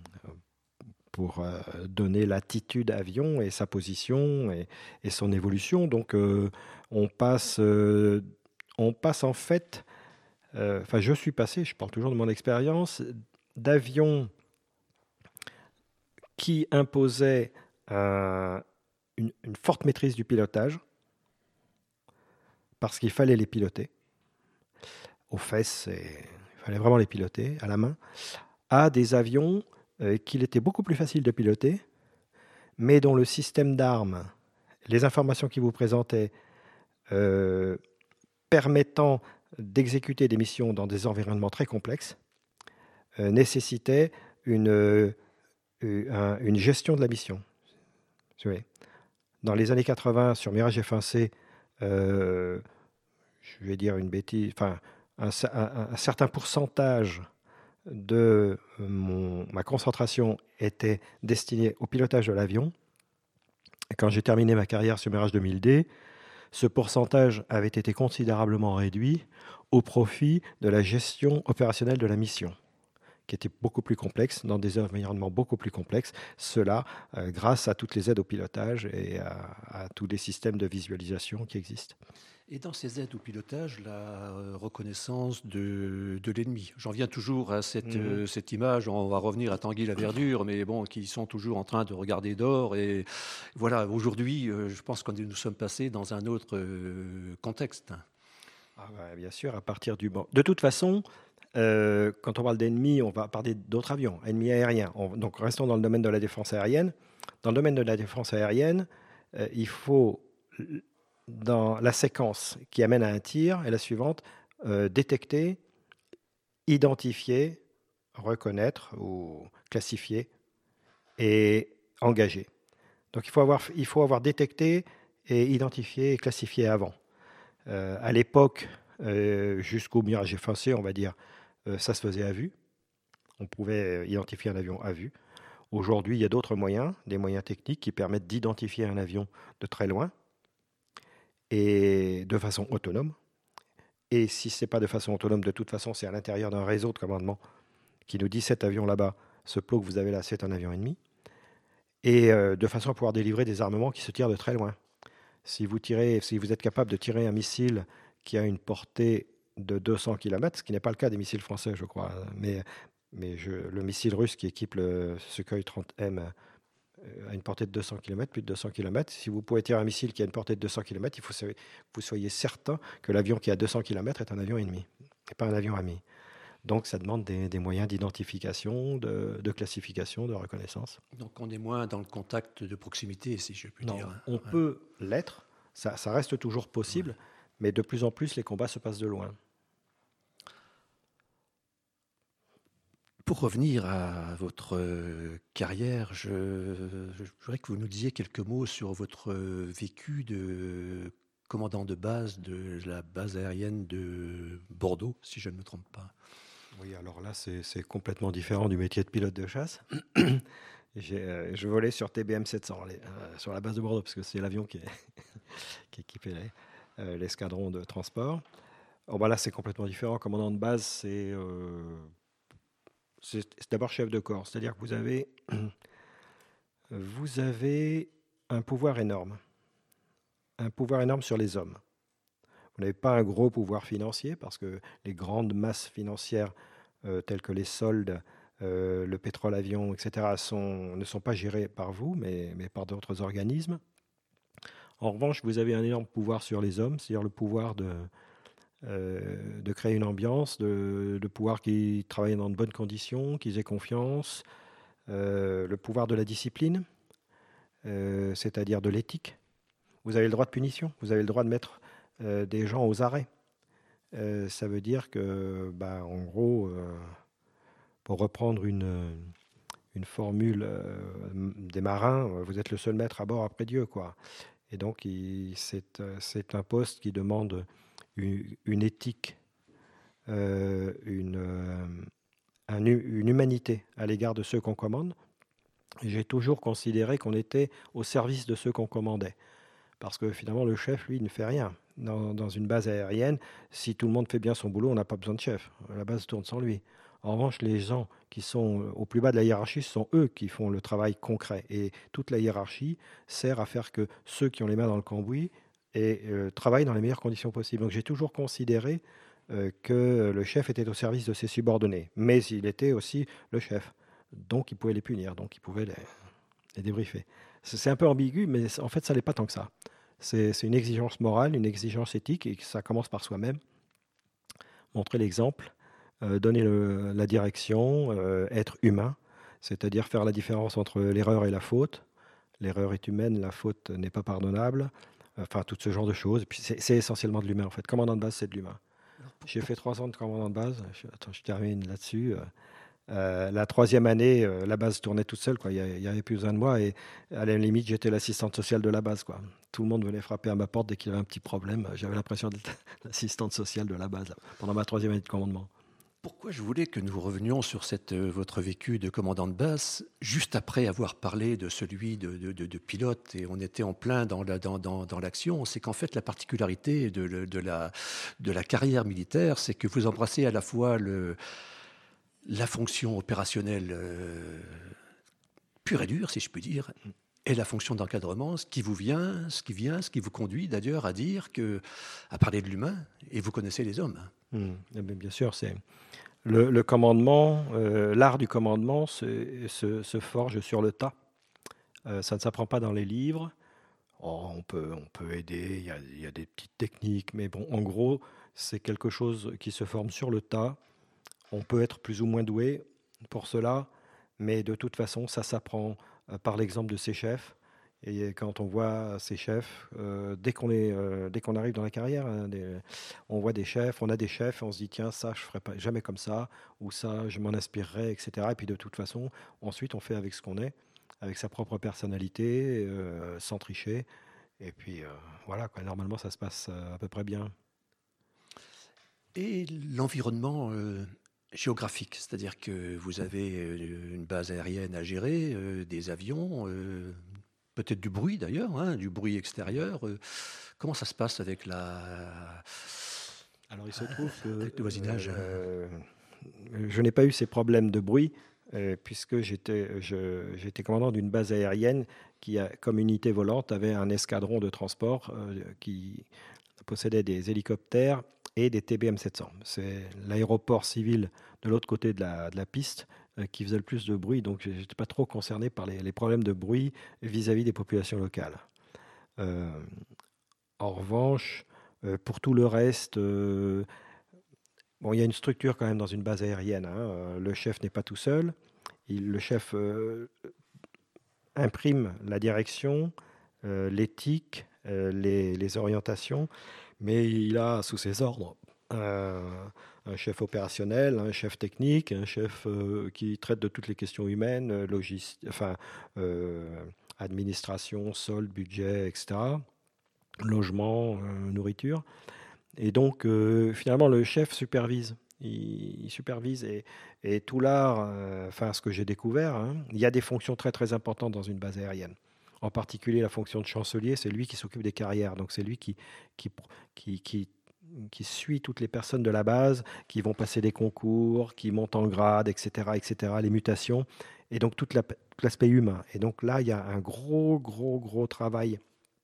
pour euh, donner l'attitude avion et sa position et, et son évolution. Donc euh, on, passe, euh, on passe en fait, euh, enfin je suis passé, je parle toujours de mon expérience, d'avions qui imposaient un- une, une forte maîtrise du pilotage, parce qu'il fallait les piloter, aux fesses, et il fallait vraiment les piloter à la main, à des avions euh, qu'il était beaucoup plus facile de piloter, mais dont le système d'armes, les informations qu'il vous présentait, euh, permettant d'exécuter des missions dans des environnements très complexes, euh, nécessitaient une, euh, un- une gestion de la mission. Vous voyez. Dans les années quatre-vingts, sur Mirage F un C, euh, je vais dire une bêtise, enfin, un, un- un certain pourcentage de mon, ma concentration était destinée au pilotage de l'avion. Et quand j'ai terminé ma carrière sur Mirage deux mille D, ce pourcentage avait été considérablement réduit au profit de la gestion opérationnelle de la mission, qui était beaucoup plus complexe, dans des environnements beaucoup plus complexes. Cela euh, grâce à toutes les aides au pilotage et à, à tous les systèmes de visualisation qui existent. Et dans ces aides au pilotage, la euh, reconnaissance de, de l'ennemi. J'en viens toujours à cette, Mhm. euh, cette image, on va revenir à Tanguy la Verdure, mais bon, qui sont toujours en train de regarder d'or. Et voilà, aujourd'hui, euh, je pense que nous sommes passés dans un autre euh, contexte. Ah bah, bien sûr, à partir du... Bon. De toute façon, euh, quand on parle d'ennemis, on va parler d'autres avions, ennemis aériens. On- donc restons dans le domaine de la défense aérienne. Dans le domaine de la défense aérienne, euh, il faut, dans la séquence qui amène à un tir, est la suivante, euh, détecter, identifier, reconnaître ou classifier et engager. Donc il faut avoir, il faut avoir détecté et identifié et classifié avant. Euh, à l'époque, euh, jusqu'au Mirage F un C, on va dire, euh, ça se faisait à vue. On pouvait identifier un avion à vue. Aujourd'hui, il y a d'autres moyens, des moyens techniques qui permettent d'identifier un avion de très loin et de façon autonome. Et si ce n'est pas de façon autonome, de toute façon, c'est à l'intérieur d'un réseau de commandement qui nous dit cet avion là-bas, ce plot que vous avez là, c'est un avion ennemi. Et euh, de façon à pouvoir délivrer des armements qui se tirent de très loin. Si vous, tirez, si vous êtes capable de tirer un missile qui a une portée de deux cents kilomètres, ce qui n'est pas le cas des missiles français, je crois, mais, mais je, le missile russe qui équipe le Sukhoi trente M a une portée de deux cents kilomètres, plus de deux cents kilomètres. Si vous pouvez tirer un missile qui a une portée de deux cents kilomètres, il faut que vous soyez certain que l'avion qui a deux cents kilomètres est un avion ennemi, et pas un avion ami. Donc ça demande des, des moyens d'identification, de, de classification, de reconnaissance. Donc on est moins dans le contact de proximité, si je puis Non, dire. on Ouais. peut l'être, ça, ça reste toujours possible, ouais. Mais de plus en plus les combats se passent de loin. Pour revenir à votre euh, carrière, je, je voudrais que vous nous disiez quelques mots sur votre euh, vécu de commandant de base de la base aérienne de Bordeaux, si je ne me trompe pas. Oui, alors là, c'est, c'est complètement différent du métier de pilote de chasse. J'ai, euh, je volais sur T B M sept cents, les- euh, sur la base de Bordeaux, parce que c'est l'avion qui, est qui équipait les- euh, l'escadron de transport. Oh, bah là, c'est complètement différent. Commandant de base, c'est, euh, c'est, c'est d'abord chef de corps. C'est-à-dire que vous avez, vous avez un pouvoir énorme. Un pouvoir énorme sur les hommes. Vous n'avez pas un gros pouvoir financier, parce que les grandes masses financières, euh, telles que les soldes, euh, le pétrole avion, et cetera, sont, ne sont pas gérées par vous, mais, mais par d'autres organismes. En revanche, vous avez un énorme pouvoir sur les hommes, c'est-à-dire le pouvoir de, euh, de créer une ambiance, de, de pouvoir qu'ils travaillent dans de bonnes conditions, qu'ils aient confiance, euh, le pouvoir de la discipline, euh, c'est-à-dire de l'éthique. Vous avez le droit de punition, vous avez le droit de mettre euh, des gens aux arrêts. Euh, ça veut dire que, bah, en gros, euh, pour reprendre une, une formule euh, des marins, vous êtes le seul maître à bord après Dieu, quoi. Et donc, il, c'est, euh, c'est un poste qui demande une, une éthique, euh, une, euh, un, une humanité à l'égard de ceux qu'on commande. Et j'ai toujours considéré qu'on était au service de ceux qu'on commandait. Parce que finalement, le chef, lui, ne fait rien. Dans, dans une base aérienne, si tout le monde fait bien son boulot, on n'a pas besoin de chef. La base tourne sans lui. En revanche, les gens qui sont au plus bas de la hiérarchie, ce sont eux qui font le travail concret. Et toute la hiérarchie sert à faire que ceux qui ont les mains dans le cambouis et, euh, travaillent dans les meilleures conditions possibles. Donc j'ai toujours considéré euh, que le chef était au service de ses subordonnés. Mais il était aussi le chef. Donc il pouvait les punir, donc il pouvait les, les débriefer. C'est un peu ambigu, mais en fait, ça n'est pas tant que ça. C'est une exigence morale, une exigence éthique, et ça commence par soi-même. Montrer l'exemple, euh, donner le, la direction, euh, être humain, c'est-à-dire faire la différence entre l'erreur et la faute. L'erreur est humaine, la faute n'est pas pardonnable. Enfin, tout ce genre de choses. C'est essentiellement de l'humain, en fait. Commandant de base, c'est de l'humain. J'ai fait trois ans de commandant de base. Je, attends, je termine là-dessus. Euh, la troisième année, euh, la base tournait toute seule, quoi. Il n'y avait plus besoin de moi. Et à la limite, j'étais l'assistante sociale de la base, quoi. Tout le monde venait frapper à ma porte dès qu'il y avait un petit problème. J'avais l'impression d'être l'assistante sociale de la base, là, pendant ma troisième année de commandement. Pourquoi je voulais que nous revenions sur cette, euh, votre vécu de commandant de base, juste après avoir parlé de celui de, de, de, de pilote, et on était en plein dans la, dans, dans, dans l'action, c'est qu'en fait la particularité de, de, la, de la carrière militaire, c'est que vous embrassez à la fois le, la fonction opérationnelle euh, pure et dure, si je puis dire, et la fonction d'encadrement, ce qui vous vient, ce qui vient, ce qui vous conduit d'ailleurs à dire que, à parler de l'humain, et vous connaissez les hommes. Mmh. Bien sûr, c'est le, le commandement, euh, l'art du commandement se, se, se forge sur le tas. Euh, ça ne s'apprend pas dans les livres. Oh, on peut, on peut aider, il y, a, il y a des petites techniques, mais bon, en gros, c'est quelque chose qui se forme sur le tas. On peut être plus ou moins doué pour cela, mais de toute façon, ça s'apprend euh, par l'exemple de ses chefs. Et quand on voit ces chefs, euh, dès qu'on est, euh, dès qu'on arrive dans la carrière, hein, des, on voit des chefs, on a des chefs, et on se dit tiens, ça, je ferai pas jamais comme ça, ou ça, je m'en inspirerai, et cetera. Et puis de toute façon, ensuite, on fait avec ce qu'on est, avec sa propre personnalité, euh, sans tricher. Et puis euh, voilà, quoi, normalement, ça se passe euh, à peu près bien. Et l'environnement euh, géographique, c'est-à-dire que vous avez euh, une base aérienne à gérer, euh, des avions, euh, peut-être du bruit d'ailleurs, hein, du bruit extérieur. Euh, comment ça se passe avec la... Alors il se trouve que avec le voisinage euh, je n'ai pas eu ces problèmes de bruit, euh, puisque j'étais j'étais commandant d'une base aérienne qui, a, comme unité volante, avait un escadron de transport euh, qui possédait des hélicoptères et des T B M sept cents. C'est l'aéroport civil de l'autre côté de la, de la piste euh, qui faisait le plus de bruit, donc je n'étais pas trop concerné par les, les problèmes de bruit vis-à-vis des populations locales. Euh, en revanche, euh, pour tout le reste, euh, bon, il y a une structure quand même dans une base aérienne. Hein. Euh, le chef n'est pas tout seul. Il, le chef euh, imprime la direction, euh, l'éthique, euh, les, les orientations, mais il a sous ses ordres euh, un chef opérationnel, un chef technique, un chef euh, qui traite de toutes les questions humaines, logistique, enfin, euh, administration, solde, budget, et cetera, logement, euh, nourriture. Et donc, euh, finalement, le chef supervise. Il, il supervise et, et tout l'art, euh, enfin, ce que j'ai découvert, hein, il y a des fonctions très très importantes dans une base aérienne. En particulier, la fonction de chancelier, c'est lui qui s'occupe des carrières. Donc, c'est lui qui, qui, qui, qui, qui suit toutes les personnes de la base, qui vont passer des concours, qui montent en grade, et cetera, et cetera, les mutations, et donc toute la, tout l'aspect humain. Et donc là, il y a un gros, gros, gros travail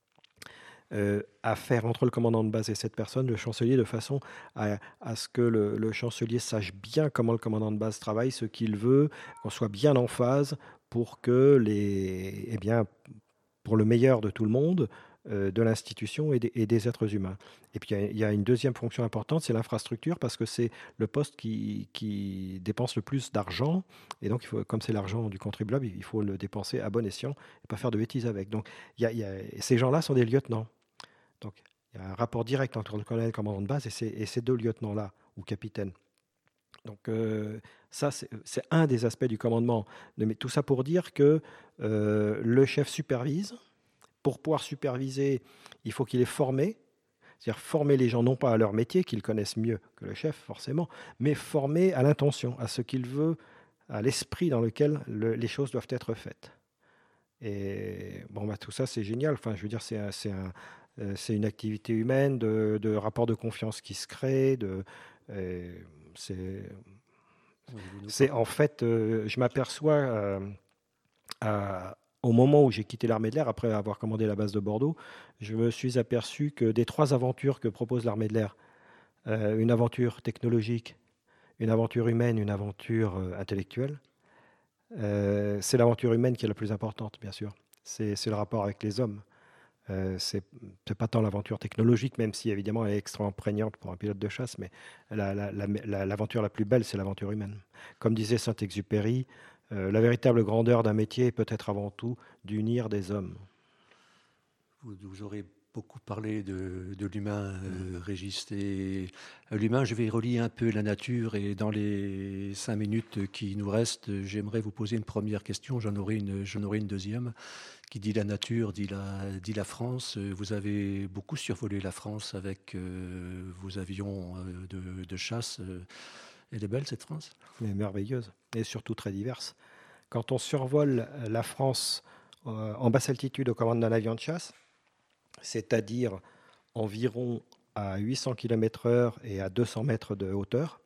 Euh, à faire entre le commandant de base et cette personne, le chancelier, de façon à, à ce que le, le chancelier sache bien comment le commandant de base travaille, ce qu'il veut, qu'on soit bien en phase pour que les, eh bien, pour le meilleur de tout le monde, euh, de l'institution et des, et des êtres humains. Et puis il y, y a une deuxième fonction importante, c'est l'infrastructure, parce que c'est le poste qui, qui dépense le plus d'argent, et donc il faut, comme c'est l'argent du contribuable, il faut le dépenser à bon escient et pas faire de bêtises avec. Donc il y a, y a, ces gens-là sont des lieutenants. Donc, il y a un rapport direct entre le colonel et le commandant de base et ces, et ces deux lieutenants-là, ou capitaines. Donc, euh, ça, c'est, c'est un des aspects du commandement. Mais tout ça pour dire que euh, le chef supervise. Pour pouvoir superviser, il faut qu'il est formé. C'est-à-dire former les gens, non pas à leur métier, qu'ils connaissent mieux que le chef, forcément, mais former à l'intention, à ce qu'il veut, à l'esprit dans lequel le, les choses doivent être faites. Et bon, bah, tout ça, c'est génial. Enfin, je veux dire, c'est un... C'est un C'est une activité humaine, de, de rapport de confiance qui se crée. De, euh, c'est, c'est en fait, euh, je m'aperçois euh, à, au moment où j'ai quitté l'armée de l'air, après avoir commandé la base de Bordeaux, je me suis aperçu que des trois aventures que propose l'armée de l'air, euh, une aventure technologique, une aventure humaine, une aventure euh, intellectuelle, euh, c'est l'aventure humaine qui est la plus importante, bien sûr. C'est, c'est le rapport avec les hommes. Euh, c'est, c'est pas tant l'aventure technologique, même si évidemment elle est extrêmement prégnante pour un pilote de chasse, mais la, la, la, la, l'aventure la plus belle, c'est l'aventure humaine. Comme disait Saint-Exupéry, euh, la véritable grandeur d'un métier est peut-être avant tout d'unir des hommes. Vous, vous aurez beaucoup parlé de, de l'humain, euh, Régis. Et euh, l'humain, je vais relier un peu la nature, et dans les cinq minutes qui nous restent, j'aimerais vous poser une première question. J'en aurai une, j'en aurai une deuxième. Qui dit la nature, dit la, dit la France. Vous avez beaucoup survolé la France avec euh, vos avions de, de chasse. Elle est belle, cette France ? Elle est merveilleuse et surtout très diverse. Quand on survole la France euh, en basse altitude aux commandes d'un avion de chasse, c'est-à-dire environ à huit cents kilomètres heure et à deux cents mètres de hauteur,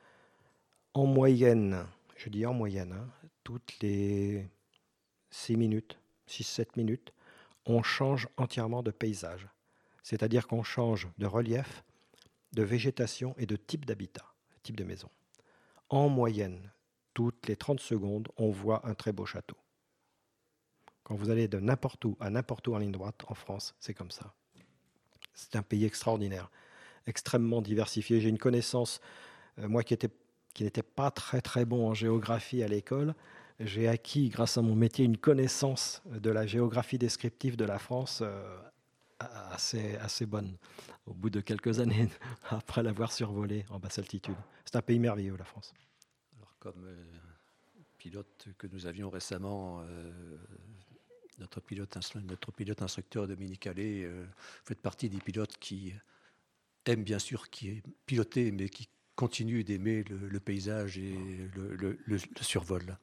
en moyenne, je dis en moyenne, hein, toutes les six minutes, six sept minutes, on change entièrement de paysage. C'est-à-dire qu'on change de relief, de végétation et de type d'habitat, type de maison. En moyenne, toutes les trente secondes, on voit un très beau château. Quand vous allez de n'importe où à n'importe où en ligne droite en France, c'est comme ça. C'est un pays extraordinaire, extrêmement diversifié. J'ai une connaissance, euh, moi qui, était, qui n'étais pas très très bon en géographie à l'école, j'ai acquis, grâce à mon métier, une connaissance de la géographie descriptive de la France euh, assez, assez bonne, au bout de quelques années, après l'avoir survolé en basse altitude. C'est un pays merveilleux, la France. Alors, comme euh, pilote que nous avions récemment, euh, notre, pilote instru- notre pilote instructeur Dominique Allais, euh, fait partie des pilotes qui aiment bien sûr qui est piloté, mais qui continuent d'aimer le, le paysage et le, le, le, le survol.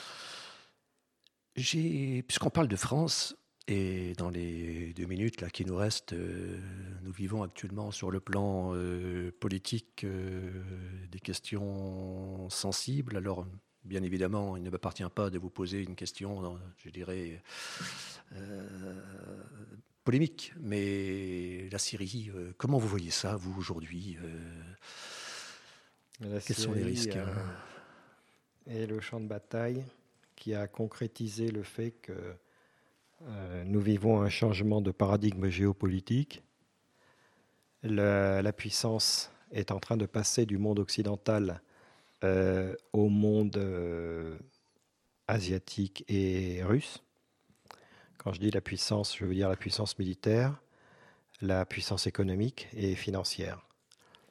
J'ai, puisqu'on parle de France, et dans les deux minutes là, qui nous restent, euh, nous vivons actuellement sur le plan euh, politique euh, des questions sensibles. Alors, bien évidemment, il ne m'appartient pas de vous poser une question, je dirais, euh, polémique. Mais la Syrie, euh, comment vous voyez ça, vous, aujourd'hui euh, La Quels Syrie, sont les risques euh, et le champ de bataille qui a concrétisé le fait que euh, nous vivons un changement de paradigme géopolitique. La, la puissance est en train de passer du monde occidental euh, au monde euh, asiatique et russe. Quand je dis la puissance, je veux dire la puissance militaire, la puissance économique et financière.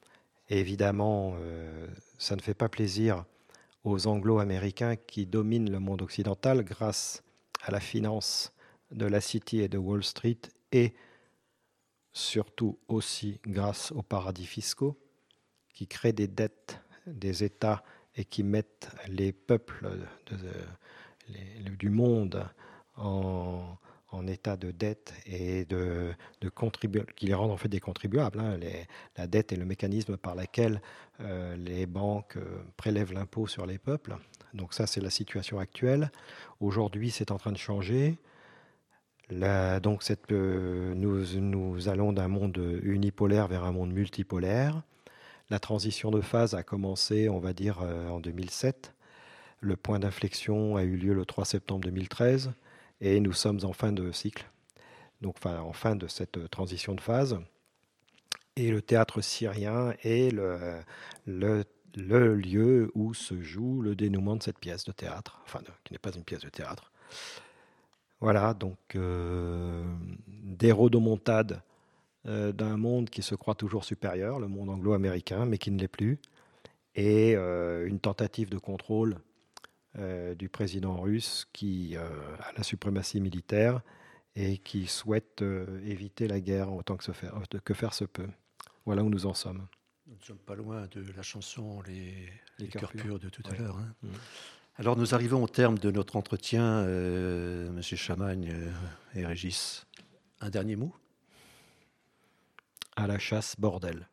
Et évidemment, euh, ça ne fait pas plaisir aux Anglo-Américains qui dominent le monde occidental grâce à la finance de la City et de Wall Street, et surtout aussi grâce aux paradis fiscaux qui créent des dettes des États et qui mettent les peuples de, de, les, du monde en, en état de dette et de, de contribuables, qui les rendent en fait des contribuables. Hein. Les, la dette est le mécanisme par lequel euh, les banques euh, prélèvent l'impôt sur les peuples. Donc ça, c'est la situation actuelle. Aujourd'hui, c'est en train de changer. La, donc cette, euh, nous, nous allons d'un monde unipolaire vers un monde multipolaire. La transition de phase a commencé, on va dire, euh, en deux mille sept. Le point d'inflexion a eu lieu le trois septembre deux mille treize et nous sommes en fin de cycle, donc enfin, en fin de cette transition de phase. Et le théâtre syrien est le, le, le lieu où se joue le dénouement de cette pièce de théâtre, enfin, de, qui n'est pas une pièce de théâtre. Voilà, donc euh, des rodomontades euh, d'un monde qui se croit toujours supérieur, le monde anglo-américain, mais qui ne l'est plus, et euh, une tentative de contrôle euh, du président russe qui euh, a la suprématie militaire et qui souhaite euh, éviter la guerre autant que, se faire, que faire se peut. Voilà où nous en sommes. Nous ne sommes pas loin de la chanson Les, les, les cœurs purs. purs de tout ouais. à l'heure. Hein. Mmh. Alors nous arrivons au terme de notre entretien, euh, Monsieur Chamagne euh, et Régis. Un dernier mot ? À la chasse, bordel.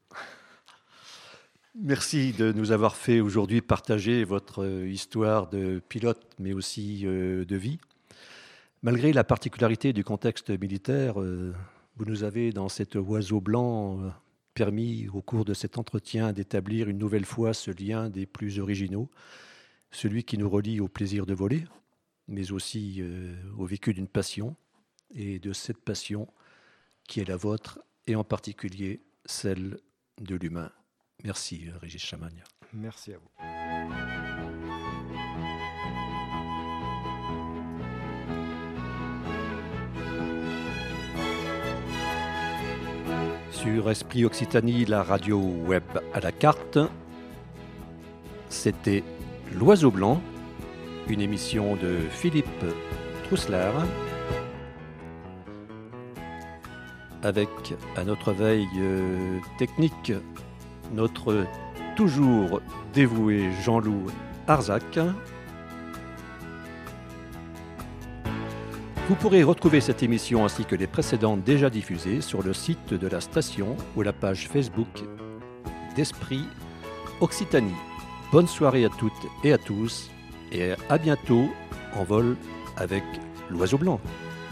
Merci de nous avoir fait aujourd'hui partager votre histoire de pilote, mais aussi euh, de vie. Malgré la particularité du contexte militaire, euh, vous nous avez, dans cet oiseau blanc, euh, permis, au cours de cet entretien, d'établir une nouvelle fois ce lien des plus originaux, celui qui nous relie au plaisir de voler, mais aussi euh, au vécu d'une passion, et de cette passion qui est la vôtre, et en particulier celle de l'humain. Merci, Régis Chamagne. Merci à vous. Sur Esprit Occitanie, la radio web à la carte, c'était L'Oiseau Blanc, une émission de Philippe Trousselard, avec à notre veille euh, technique notre toujours dévoué Jean-Loup Arzac. Vous pourrez retrouver cette émission ainsi que les précédentes déjà diffusées sur le site de la station ou la page Facebook d'Esprit Occitanie. Bonne soirée à toutes et à tous et à bientôt en vol avec l'Oiseau Blanc.